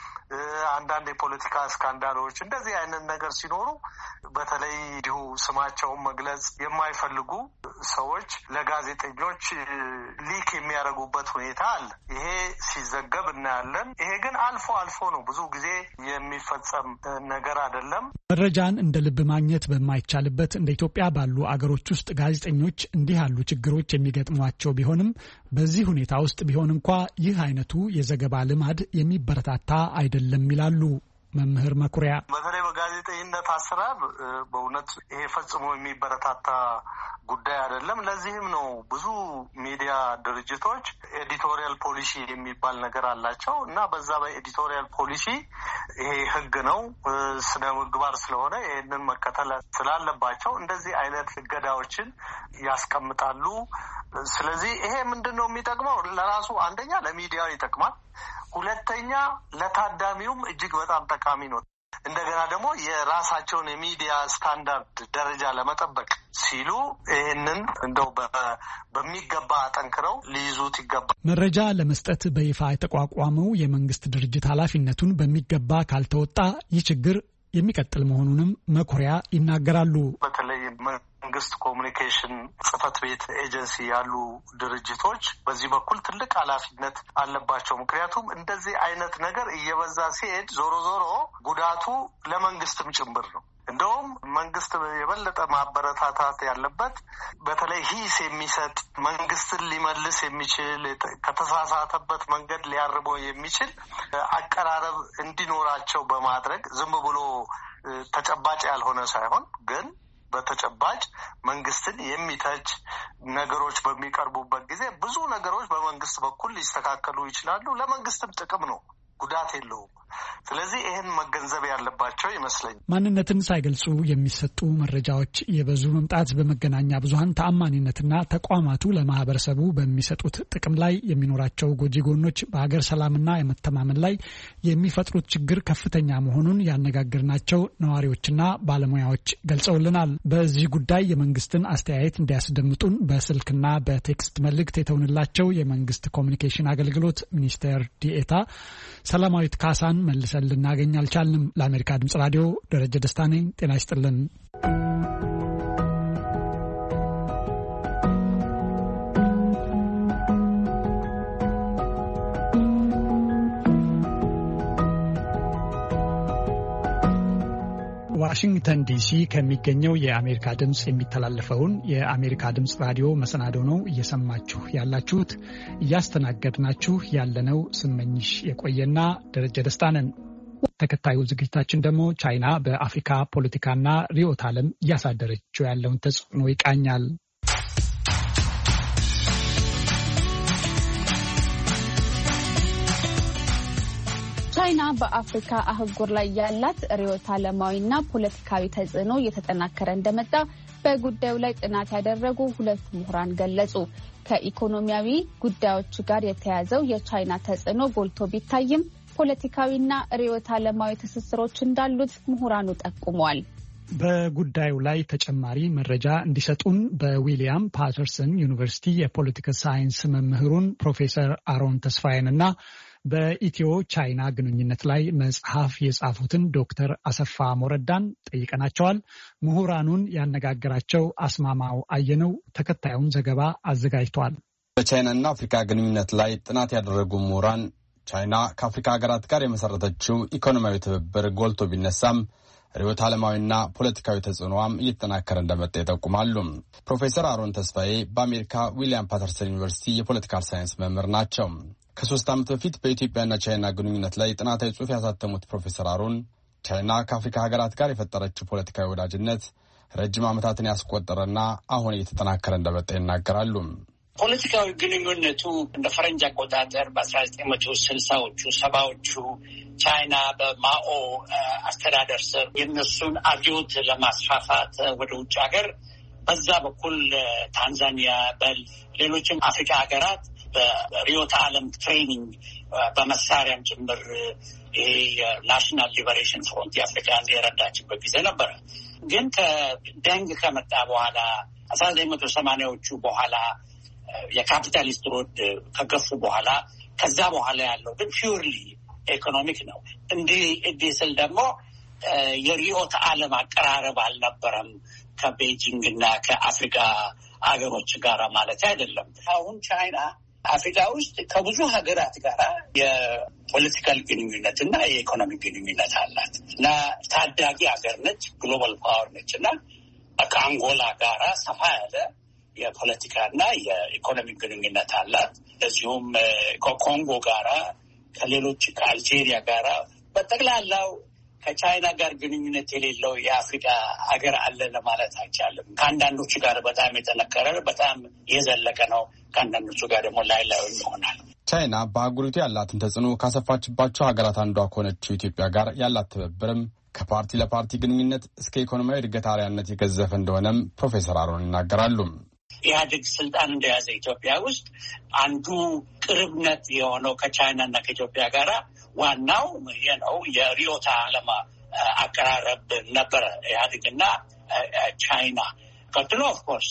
አንዳንድ የፖለቲካ ስካንዳሎች እንደዚህ አይነት ነገር ሲኖሩ በተለይ እንዲሁ ስማቸውን መግለጽ የማይፈልጉ ሰዎች ለጋዜጠኞች ሊክ የሚያደርጉበት ሁኔታ አለ። ይሄ ሲዘገብ እናያለን። ይሄ ግን አልፎ አልፎ ነው፣ ብዙ ጊዜ የሚፈጸም ነገር አይደለም። መረጃን እንደ ልብ ማግኘት በማይቻልበት እንደ ኢትዮጵያ ባሉ አገሮች ውስጥ ጋዜጠኞች እንዲህ ያሉ ችግሮች የሚገጥሟቸው ቢሆንም በዚህ ሁኔታ ውስጥ ቢሆን እንኳ ይህ አይነቱ የዘገባ ልማድ የሚበረታታ አይደለም ይላሉ መምህር መኩሪያ። በተለይ በጋዜጠኝነት አሰራር በእውነት ይሄ ፈጽሞ የሚበረታታ ጉዳይ አይደለም። ለዚህም ነው ብዙ ሚዲያ ድርጅቶች ኤዲቶሪያል ፖሊሲ የሚባል ነገር አላቸው እና በዛ በኤዲቶሪያል ፖሊሲ ይሄ ሕግ ነው ስነ ምግባር ስለሆነ ይሄንን መከተል ስላለባቸው እንደዚህ አይነት እገዳዎችን ያስቀምጣሉ። ስለዚህ ይሄ ምንድን ነው የሚጠቅመው? ለራሱ አንደኛ ለሚዲያው ይጠቅማል፣ ሁለተኛ ለታዳሚውም እጅግ በጣም ጠቃሚ ነው። እንደገና ደግሞ የራሳቸውን የሚዲያ ስታንዳርድ ደረጃ ለመጠበቅ ሲሉ ይህንን እንደው በሚገባ አጠንክረው ሊይዙት ይገባል። መረጃ ለመስጠት በይፋ የተቋቋመው የመንግስት ድርጅት ኃላፊነቱን በሚገባ ካልተወጣ ይህ ችግር የሚቀጥል መሆኑንም መኩሪያ ይናገራሉ። በተለይ መንግስት ኮሚኒኬሽን ጽህፈት ቤት ኤጀንሲ ያሉ ድርጅቶች በዚህ በኩል ትልቅ ኃላፊነት አለባቸው። ምክንያቱም እንደዚህ አይነት ነገር እየበዛ ሲሄድ ዞሮ ዞሮ ጉዳቱ ለመንግስትም ጭምር ነው። እንደውም መንግስት የበለጠ ማበረታታት ያለበት በተለይ ሂስ የሚሰጥ መንግስትን ሊመልስ የሚችል ከተሳሳተበት መንገድ ሊያርመው የሚችል አቀራረብ እንዲኖራቸው በማድረግ ዝም ብሎ ተጨባጭ ያልሆነ ሳይሆን ግን በተጨባጭ መንግስትን የሚተች ነገሮች በሚቀርቡበት ጊዜ ብዙ ነገሮች በመንግስት በኩል ሊስተካከሉ ይችላሉ። ለመንግስትም ጥቅም ነው፣ ጉዳት የለውም። ስለዚህ ይህን መገንዘብ ያለባቸው ይመስለኛል። ማንነትን ሳይገልጹ የሚሰጡ መረጃዎች የበዙ መምጣት በመገናኛ ብዙኃን ተአማኒነትና ተቋማቱ ለማህበረሰቡ በሚሰጡት ጥቅም ላይ የሚኖራቸው ጎጂ ጎኖች በሀገር ሰላምና የመተማመን ላይ የሚፈጥሩት ችግር ከፍተኛ መሆኑን ያነጋገርናቸው ነዋሪዎችና ባለሙያዎች ገልጸውልናል። በዚህ ጉዳይ የመንግስትን አስተያየት እንዲያስደምጡን በስልክና በቴክስት መልእክት የተውንላቸው የመንግስት ኮሚኒኬሽን አገልግሎት ሚኒስቴር ዲኤታ ሰላማዊት ካሳን መልሰን ልናገኝ አልቻልንም። ለአሜሪካ ድምጽ ራዲዮ ደረጀ ደስታ ነኝ። ጤና ይስጥልን። ዋሽንግተን ዲሲ ከሚገኘው የአሜሪካ ድምጽ የሚተላለፈውን የአሜሪካ ድምጽ ራዲዮ መሰናዶ ነው እየሰማችሁ ያላችሁት። እያስተናገድናችሁ ያለነው ስመኝሽ የቆየና ደረጀ ደስታ ነን። ተከታዩ ዝግጅታችን ደግሞ ቻይና በአፍሪካ ፖለቲካና ርዕዮተ ዓለም እያሳደረችው ያለውን ተጽዕኖ ይቃኛል። ቻይና በአፍሪካ አህጉር ላይ ያላት ርዕዮተ ዓለማዊና ፖለቲካዊ ተጽዕኖ እየተጠናከረ እንደመጣ በጉዳዩ ላይ ጥናት ያደረጉ ሁለት ምሁራን ገለጹ። ከኢኮኖሚያዊ ጉዳዮች ጋር የተያዘው የቻይና ተጽዕኖ ጎልቶ ቢታይም ፖለቲካዊና ርዕዮተ ዓለማዊ ትስስሮች እንዳሉት ምሁራኑ ጠቁመዋል። በጉዳዩ ላይ ተጨማሪ መረጃ እንዲሰጡን በዊሊያም ፓተርሰን ዩኒቨርሲቲ የፖለቲካል ሳይንስ መምህሩን ፕሮፌሰር አሮን ተስፋዬንና በኢትዮ ቻይና ግንኙነት ላይ መጽሐፍ የጻፉትን ዶክተር አሰፋ ሞረዳን ጠይቀናቸዋል። ምሁራኑን ያነጋገራቸው አስማማው አየነው ተከታዩን ዘገባ አዘጋጅቷል። በቻይናና አፍሪካ ግንኙነት ላይ ጥናት ያደረጉ ምሁራን ቻይና ከአፍሪካ ሀገራት ጋር የመሰረተችው ኢኮኖሚያዊ ትብብር ጎልቶ ቢነሳም ርዕዮተ ዓለማዊና ፖለቲካዊ ተጽዕኖዋም እየተጠናከረ እንደመጣ ይጠቁማሉ። ፕሮፌሰር አሮን ተስፋዬ በአሜሪካ ዊሊያም ፓተርሰን ዩኒቨርሲቲ የፖለቲካል ሳይንስ መምህር ናቸው። ከሶስት ዓመት በፊት በኢትዮጵያና ቻይና ግንኙነት ላይ ጥናታዊ ጽሑፍ ያሳተሙት ፕሮፌሰር አሮን ቻይና ከአፍሪካ ሀገራት ጋር የፈጠረችው ፖለቲካዊ ወዳጅነት ረጅም ዓመታትን ያስቆጠረና አሁን እየተጠናከረ እንደመጣ ይናገራሉ። ፖለቲካዊ ግንኙነቱ እንደ ፈረንጅ አቆጣጠር በአስራ ዘጠኝ መቶ ስልሳዎቹ ሰባዎቹ ቻይና በማኦ አስተዳደር ስር የነሱን አብዮት ለማስፋፋት ወደ ውጭ ሀገር በዛ በኩል ታንዛኒያ በል ሌሎችም አፍሪካ ሀገራት በርዕዮተ ዓለም ትሬኒንግ በመሳሪያም ጭምር ይሄ የናሽናል ሊበሬሽን ፍሮንት የአፍሪካን የረዳችበት ጊዜ ነበረ። ግን ከደንግ ከመጣ በኋላ አስራ ዘጠኝ መቶ ሰማንያዎቹ በኋላ የካፒታሊስት ሮድ ከገፉ በኋላ ከዛ በኋላ ያለው ግን ፒውርሊ ኢኮኖሚክ ነው። እንዲህ እንዲህ ስል ደግሞ የርዕዮተ ዓለም አቀራረብ አልነበረም ከቤጂንግ እና ከአፍሪካ አገሮች ጋራ ማለት አይደለም። አሁን ቻይና አፍሪካ ውስጥ ከብዙ ሀገራት ጋራ የፖለቲካል ግንኙነት እና የኢኮኖሚ ግንኙነት አላት እና ታዳጊ ሀገር ነች፣ ግሎባል ፓወር ነች እና ከአንጎላ ጋራ ሰፋ ያለ የፖለቲካ እና የኢኮኖሚ ግንኙነት አላት። እንደዚሁም ከኮንጎ ጋራ፣ ከሌሎች ከአልጄሪያ ጋራ በጠቅላላው ከቻይና ጋር ግንኙነት የሌለው የአፍሪካ ሀገር አለ ለማለት አይቻልም። ከአንዳንዶቹ ጋር በጣም የጠነከረ በጣም የዘለቀ ነው። ከአንዳንዶቹ ጋር ደግሞ ላይ ላይ ይሆናል። ቻይና በአህጉሪቱ ያላትን ተጽዕኖ ካሰፋችባቸው ሀገራት አንዷ ከሆነችው ኢትዮጵያ ጋር ያላት ትብብርም ከፓርቲ ለፓርቲ ግንኙነት እስከ ኢኮኖሚያዊ እድገት አርአያነት የገዘፈ እንደሆነም ፕሮፌሰር አሮን ይናገራሉ። ኢህአዴግ ስልጣን እንደያዘ ኢትዮጵያ ውስጥ አንዱ ቅርብነት የሆነው ከቻይና እና ከኢትዮጵያ ጋራ ዋናው ነው የሪዮታ ዓለም አቀራረብ ነበረ። ኢህአዴግና ቻይና ቀጥሎ ኦፍኮርስ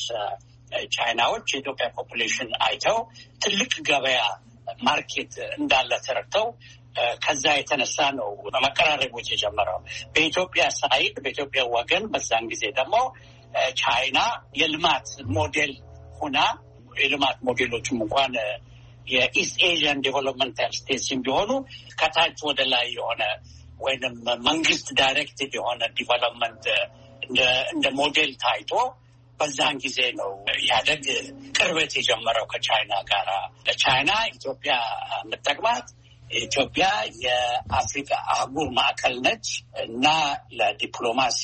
ቻይናዎች የኢትዮጵያ ፖፑሌሽን አይተው ትልቅ ገበያ ማርኬት እንዳለ ተረድተው ከዛ የተነሳ ነው መቀራረቦች የጀመረው። በኢትዮጵያ ሳይድ በኢትዮጵያ ወገን በዛን ጊዜ ደግሞ ቻይና የልማት ሞዴል ሆና የልማት ሞዴሎችም እንኳን የኢስት ኤዥያን ዴቨሎፕመንታል ስቴትስ ቢሆኑ ከታች ወደ ላይ የሆነ ወይንም መንግስት ዳይሬክትድ የሆነ ዲቨሎፕመንት እንደ ሞዴል ታይቶ በዛን ጊዜ ነው ኢህአዴግ ቅርበት የጀመረው ከቻይና ጋራ። ለቻይና ኢትዮጵያ የምትጠቅማት ኢትዮጵያ የአፍሪካ አህጉር ማዕከል ነች እና ለዲፕሎማሲ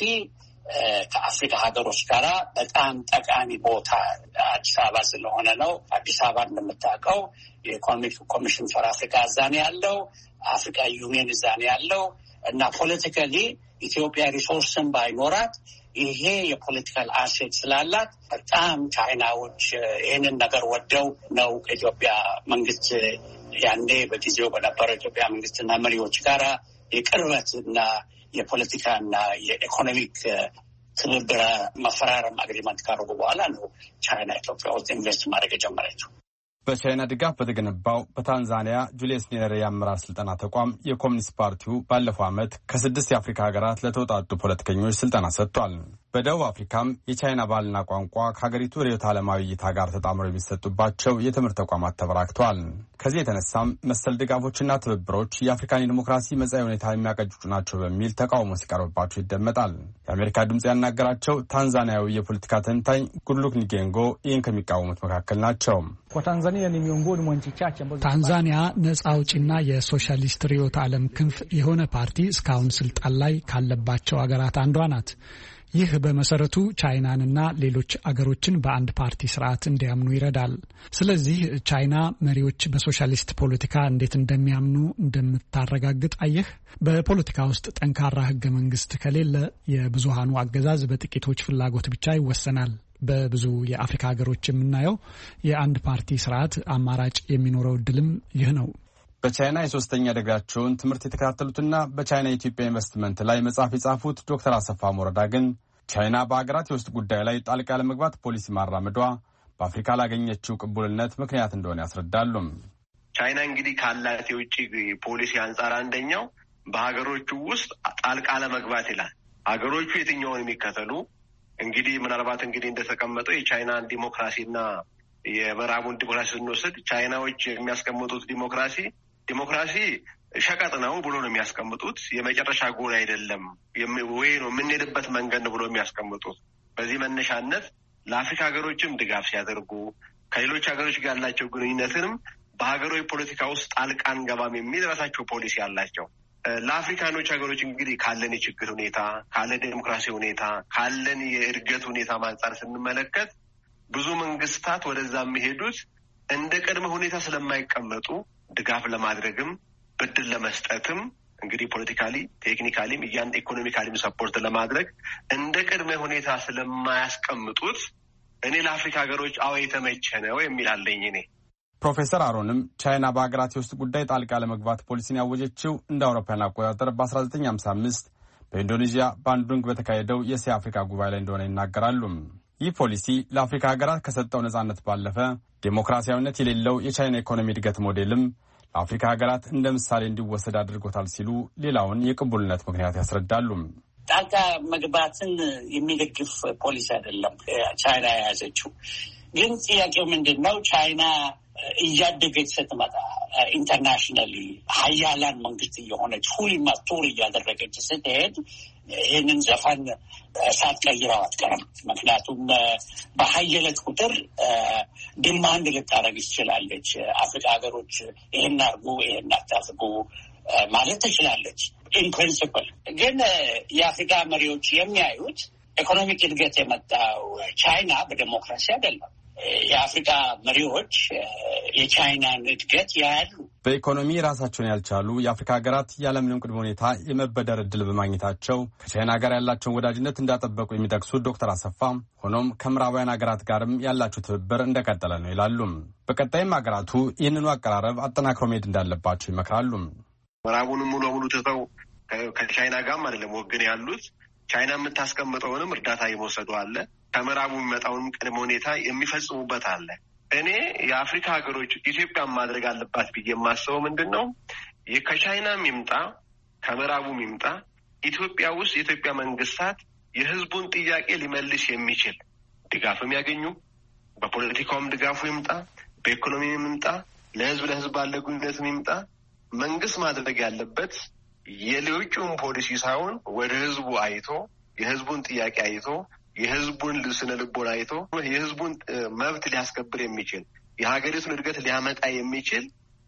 ከአፍሪካ ሀገሮች ጋራ በጣም ጠቃሚ ቦታ አዲስ አበባ ስለሆነ ነው። አዲስ አበባ እንደምታውቀው የኢኮኖሚክ ኮሚሽን ፎር አፍሪካ እዛ ነው ያለው፣ አፍሪካ ዩኒየን እዛ ነው ያለው እና ፖለቲካሊ ኢትዮጵያ ሪሶርስን ባይኖራት ይሄ የፖለቲካል አሴት ስላላት በጣም ቻይናዎች ይህንን ነገር ወደው ነው ከኢትዮጵያ መንግስት ያኔ በጊዜው በነበረው ኢትዮጵያ መንግስትና መሪዎች ጋራ የቅርበት እና የፖለቲካ እና የኢኮኖሚክ ትብብር መፈራረም አግሪመንት ካደረጉ በኋላ ነው ቻይና ኢትዮጵያ ውስጥ ኢንቨስት ማድረግ የጀመረችው። በቻይና ድጋፍ በተገነባው በታንዛኒያ ጁሊየስ ኒየሬ የአመራር ስልጠና ተቋም የኮሚኒስት ፓርቲው ባለፈው ዓመት ከስድስት የአፍሪካ ሀገራት ለተውጣጡ ፖለቲከኞች ስልጠና ሰጥቷል። በደቡብ አፍሪካም የቻይና ባህልና ቋንቋ ከሀገሪቱ ርዕዮተ ዓለማዊ እይታ ጋር ተጣምረው የሚሰጡባቸው የትምህርት ተቋማት ተበራክተዋል። ከዚህ የተነሳም መሰል ድጋፎችና ትብብሮች የአፍሪካን የዲሞክራሲ መጻኢ ሁኔታ የሚያቀጭጩ ናቸው በሚል ተቃውሞ ሲቀርብባቸው ይደመጣል። የአሜሪካ ድምጽ ያናገራቸው ታንዛኒያዊ የፖለቲካ ተንታኝ ጉድሉክ ኒጌንጎ ይህን ከሚቃወሙት መካከል ናቸው። ታንዛኒያ ነጻ አውጪና የሶሻሊስት ርዕዮተ ዓለም ክንፍ የሆነ ፓርቲ እስካሁን ስልጣን ላይ ካለባቸው ሀገራት አንዷ ናት። ይህ በመሰረቱ ቻይናንና ሌሎች አገሮችን በአንድ ፓርቲ ስርዓት እንዲያምኑ ይረዳል። ስለዚህ ቻይና መሪዎች በሶሻሊስት ፖለቲካ እንዴት እንደሚያምኑ እንደምታረጋግጥ አየህ። በፖለቲካ ውስጥ ጠንካራ ህገ መንግስት ከሌለ የብዙሃኑ አገዛዝ በጥቂቶች ፍላጎት ብቻ ይወሰናል። በብዙ የአፍሪካ ሀገሮች የምናየው የአንድ ፓርቲ ስርዓት አማራጭ የሚኖረው እድልም ይህ ነው። በቻይና የሶስተኛ ደረጃቸውን ትምህርት የተከታተሉትና በቻይና የኢትዮጵያ ኢንቨስትመንት ላይ መጽሐፍ የጻፉት ዶክተር አሰፋ ሞረዳ ግን ቻይና በሀገራት የውስጥ ጉዳይ ላይ ጣልቃ ለመግባት ፖሊሲ ማራመዷ በአፍሪካ ላገኘችው ቅቡልነት ምክንያት እንደሆነ ያስረዳሉ። ቻይና እንግዲህ ካላት የውጭ ፖሊሲ አንጻር አንደኛው በሀገሮቹ ውስጥ ጣልቃ ለመግባት ይላል። ሀገሮቹ የትኛውን የሚከተሉ እንግዲህ ምናልባት እንግዲህ እንደተቀመጠው የቻይናን ዲሞክራሲና የምዕራቡን ዲሞክራሲ ስንወስድ ቻይናዎች የሚያስቀምጡት ዲሞክራሲ ዲሞክራሲ ሸቀጥ ነው ብሎ ነው የሚያስቀምጡት። የመጨረሻ ጎል አይደለም ወይ ነው የምንሄድበት መንገድ ነው ብሎ የሚያስቀምጡት። በዚህ መነሻነት ለአፍሪካ ሀገሮችም ድጋፍ ሲያደርጉ ከሌሎች ሀገሮች ጋር ያላቸው ግንኙነትንም በሀገሮች ፖለቲካ ውስጥ ጣልቃ አንገባም የሚል ራሳቸው ፖሊሲ አላቸው። ለአፍሪካኖች ሀገሮች እንግዲህ ካለን የችግር ሁኔታ፣ ካለን ዴሞክራሲ ሁኔታ፣ ካለን የእድገት ሁኔታ አንጻር ስንመለከት ብዙ መንግስታት ወደዛ የሚሄዱት እንደ ቅድመ ሁኔታ ስለማይቀመጡ ድጋፍ ለማድረግም ብድር ለመስጠትም እንግዲህ ፖለቲካሊ ቴክኒካሊም እያን ኢኮኖሚካሊም ሰፖርት ለማድረግ እንደ ቅድመ ሁኔታ ስለማያስቀምጡት እኔ ለአፍሪካ ሀገሮች አዎ የተመቸ ነው የሚል አለኝ እኔ። ፕሮፌሰር አሮንም ቻይና በሀገራት የውስጥ ጉዳይ ጣልቃ ለመግባት ፖሊሲን ያወጀችው እንደ አውሮፓውያን አቆጣጠር በአስራ ዘጠኝ ሀምሳ አምስት በኢንዶኔዥያ ባንዱንግ በተካሄደው የእስያ አፍሪካ ጉባኤ ላይ እንደሆነ ይናገራሉ። ይህ ፖሊሲ ለአፍሪካ ሀገራት ከሰጠው ነጻነት ባለፈ ዴሞክራሲያዊነት የሌለው የቻይና ኢኮኖሚ እድገት ሞዴልም ለአፍሪካ ሀገራት እንደ ምሳሌ እንዲወሰድ አድርጎታል ሲሉ ሌላውን የቅቡልነት ምክንያት ያስረዳሉ። ጣልቃ መግባትን የሚደግፍ ፖሊሲ አይደለም ቻይና የያዘችው። ግን ጥያቄው ምንድነው? ቻይና እያደገች ስትመጣ ኢንተርናሽናሊ ሀያላን መንግስት እየሆነች ፉል ማቱር እያደረገች ስትሄድ ይህንን ዘፈን ሳትቀይረው አትቀርም። ምክንያቱም በሀየለት ቁጥር ዲማንድ ልታደርግ ትችላለች። አፍሪካ ሀገሮች ይህን አድርጉ፣ ይህን አታድርጉ ማለት ትችላለች። ኢን ፕሪንሲፕል ግን የአፍሪካ መሪዎች የሚያዩት ኢኮኖሚክ እድገት የመጣው ቻይና በዲሞክራሲ አይደለም። የአፍሪካ መሪዎች የቻይናን እድገት ያያሉ። በኢኮኖሚ ራሳቸውን ያልቻሉ የአፍሪካ ሀገራት ያለምንም ቅድመ ሁኔታ የመበደር እድል በማግኘታቸው ከቻይና ጋር ያላቸውን ወዳጅነት እንዳጠበቁ የሚጠቅሱት ዶክተር አሰፋ ሆኖም ከምዕራባውያን ሀገራት ጋርም ያላቸው ትብብር እንደቀጠለ ነው ይላሉ። በቀጣይም ሀገራቱ ይህንኑ አቀራረብ አጠናክረው መሄድ እንዳለባቸው ይመክራሉ። ምዕራቡንም ሙሉ በሙሉ ትተው ከቻይና ጋርም አይደለም ወገን ያሉት ቻይና የምታስቀምጠውንም እርዳታ የመውሰዱ አለ፣ ከምዕራቡ የሚመጣውንም ቅድመ ሁኔታ የሚፈጽሙበት አለ። እኔ የአፍሪካ ሀገሮች ኢትዮጵያን ማድረግ አለባት ብዬ የማስበው ምንድን ነው? ከቻይናም ይምጣ ከምዕራቡም ይምጣ ኢትዮጵያ ውስጥ የኢትዮጵያ መንግስታት የህዝቡን ጥያቄ ሊመልስ የሚችል ድጋፍም ያገኙ፣ በፖለቲካውም ድጋፉ ይምጣ፣ በኢኮኖሚም ይምጣ፣ ለህዝብ ለህዝብ ባለ ግንኙነትም ይምጣ፣ መንግስት ማድረግ ያለበት የሌሎቹን ፖሊሲ ሳይሆን ወደ ህዝቡ አይቶ የህዝቡን ጥያቄ አይቶ የህዝቡን ስነ ልቦና አይቶ የህዝቡን መብት ሊያስከብር የሚችል የሀገሪቱን እድገት ሊያመጣ የሚችል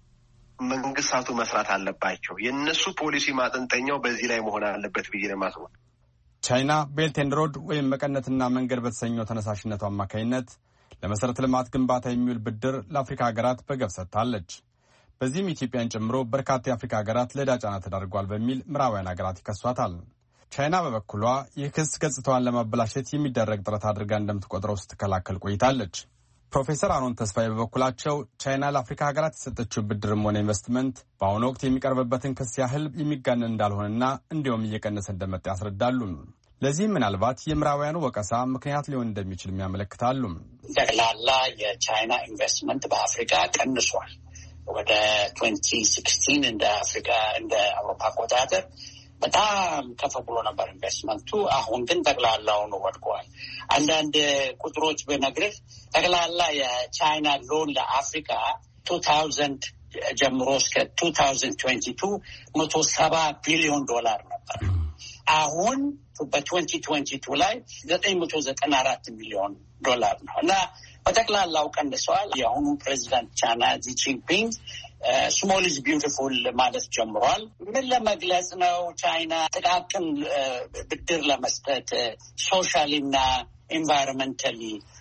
መንግስታቱ መስራት አለባቸው። የእነሱ ፖሊሲ ማጠንጠኛው በዚህ ላይ መሆን አለበት ብዬ ነው የማስበው። ቻይና ቤልት ኤንድ ሮድ ወይም መቀነትና መንገድ በተሰኘው ተነሳሽነቱ አማካኝነት ለመሰረተ ልማት ግንባታ የሚውል ብድር ለአፍሪካ ሀገራት በገፍ ሰጥታለች። በዚህም ኢትዮጵያን ጨምሮ በርካታ የአፍሪካ ሀገራት ለዕዳ ጫና ተዳርጓል በሚል ምዕራባውያን ሀገራት ይከሷታል። ቻይና በበኩሏ ይህ ክስ ገጽታዋን ለማበላሸት የሚደረግ ጥረት አድርጋ እንደምትቆጥረው ስትከላከል ቆይታለች። ፕሮፌሰር አሮን ተስፋዬ በበኩላቸው ቻይና ለአፍሪካ ሀገራት የሰጠችው ብድርም ሆነ ኢንቨስትመንት በአሁኑ ወቅት የሚቀርብበትን ክስ ያህል የሚጋነን እንዳልሆነና እንዲሁም እየቀነሰ እንደመጣ ያስረዳሉ። ለዚህም ምናልባት የምዕራባውያኑ ወቀሳ ምክንያት ሊሆን እንደሚችል ያመለክታሉ። ጠቅላላ የቻይና ኢንቨስትመንት በአፍሪካ ቀንሷል። ወደ ትዌንቲ ሲክስቲን እንደ አፍሪካ እንደ አውሮፓ አቆጣጠር በጣም ከፍ ብሎ ነበር ኢንቨስትመንቱ። አሁን ግን ጠቅላላውን ወድቋል። አንዳንድ ቁጥሮች በነግርህ ጠቅላላ የቻይና ሎን ለአፍሪካ ቱ ታውዘንድ ጀምሮ እስከ ቱ ታውዘንድ ትዌንቲ ቱ መቶ ሰባ ቢሊዮን ዶላር ነበር። አሁን በትዌንቲ ትዌንቲ ቱ ላይ ዘጠኝ መቶ ዘጠና አራት ሚሊዮን ዶላር ነው እና በጠቅላላው ቀንሰዋል። የአሁኑ ፕሬዚዳንት ቻይና ዚ ጂንፒንግ ስሞል ኢዝ ቢዩቲፉል ማለት ጀምሯል። ምን ለመግለጽ ነው? ቻይና ጥቃቅን ብድር ለመስጠት ሶሻሊ እና ኢንቫይሮንመንታሊ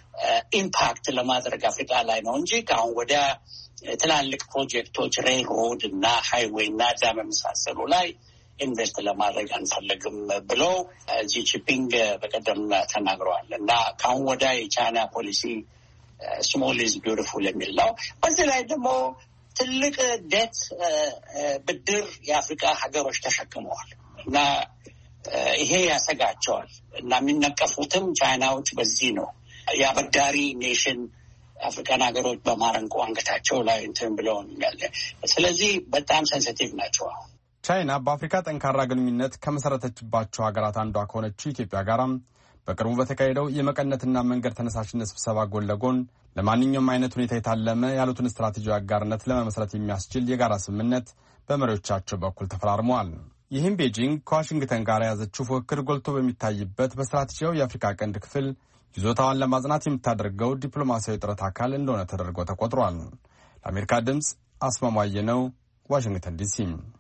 ኢምፓክት ለማድረግ አፍሪካ ላይ ነው እንጂ ከአሁን ወዲያ ትላልቅ ፕሮጀክቶች ሬልሮድ እና ሃይዌይ እና ዳም የመሳሰሉ ላይ ኢንቨስት ለማድረግ አንፈልግም ብለው ጂ ጂንፒንግ በቀደም ተናግረዋል እና ከአሁን ወዲያ የቻይና ፖሊሲ ስሞል ኢዝ ቢዩቲፉል የሚል ነው። በዚህ ላይ ደግሞ ትልቅ ዴት ብድር የአፍሪካ ሀገሮች ተሸክመዋል እና ይሄ ያሰጋቸዋል እና የሚነቀፉትም ቻይናዎች በዚህ ነው። የአበዳሪ ኔሽን አፍሪካን ሀገሮች በማረንቆ አንገታቸው ላይ እንትን ብለው ያለ። ስለዚህ በጣም ሴንሲቲቭ ናቸው። ቻይና በአፍሪካ ጠንካራ ግንኙነት ከመሰረተችባቸው ሀገራት አንዷ ከሆነችው ኢትዮጵያ ጋራም በቅርቡ በተካሄደው የመቀነትና መንገድ ተነሳሽነት ስብሰባ ጎን ለጎን ለማንኛውም አይነት ሁኔታ የታለመ ያሉትን ስትራቴጂያዊ አጋርነት ለመመስረት የሚያስችል የጋራ ስምምነት በመሪዎቻቸው በኩል ተፈራርመዋል። ይህም ቤጂንግ ከዋሽንግተን ጋር የያዘችው ፉክክር ጎልቶ በሚታይበት በስትራቴጂያዊ የአፍሪካ ቀንድ ክፍል ይዞታዋን ለማጽናት የምታደርገው ዲፕሎማሲያዊ ጥረት አካል እንደሆነ ተደርጎ ተቆጥሯል። ለአሜሪካ ድምፅ አስማማየ ነው፣ ዋሽንግተን ዲሲ።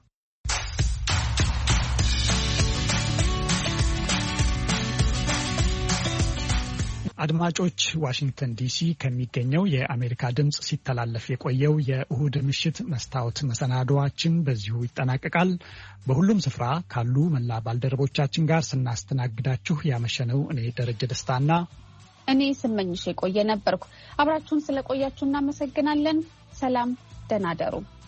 አድማጮች፣ ዋሽንግተን ዲሲ ከሚገኘው የአሜሪካ ድምፅ ሲተላለፍ የቆየው የእሁድ ምሽት መስታወት መሰናዶዋችን በዚሁ ይጠናቀቃል። በሁሉም ስፍራ ካሉ መላ ባልደረቦቻችን ጋር ስናስተናግዳችሁ ያመሸነው እኔ ደረጀ ደስታና እኔ ስመኝሽ የቆየ ነበርኩ። አብራችሁን ስለቆያችሁ እናመሰግናለን። ሰላም፣ ደህና ደሩ።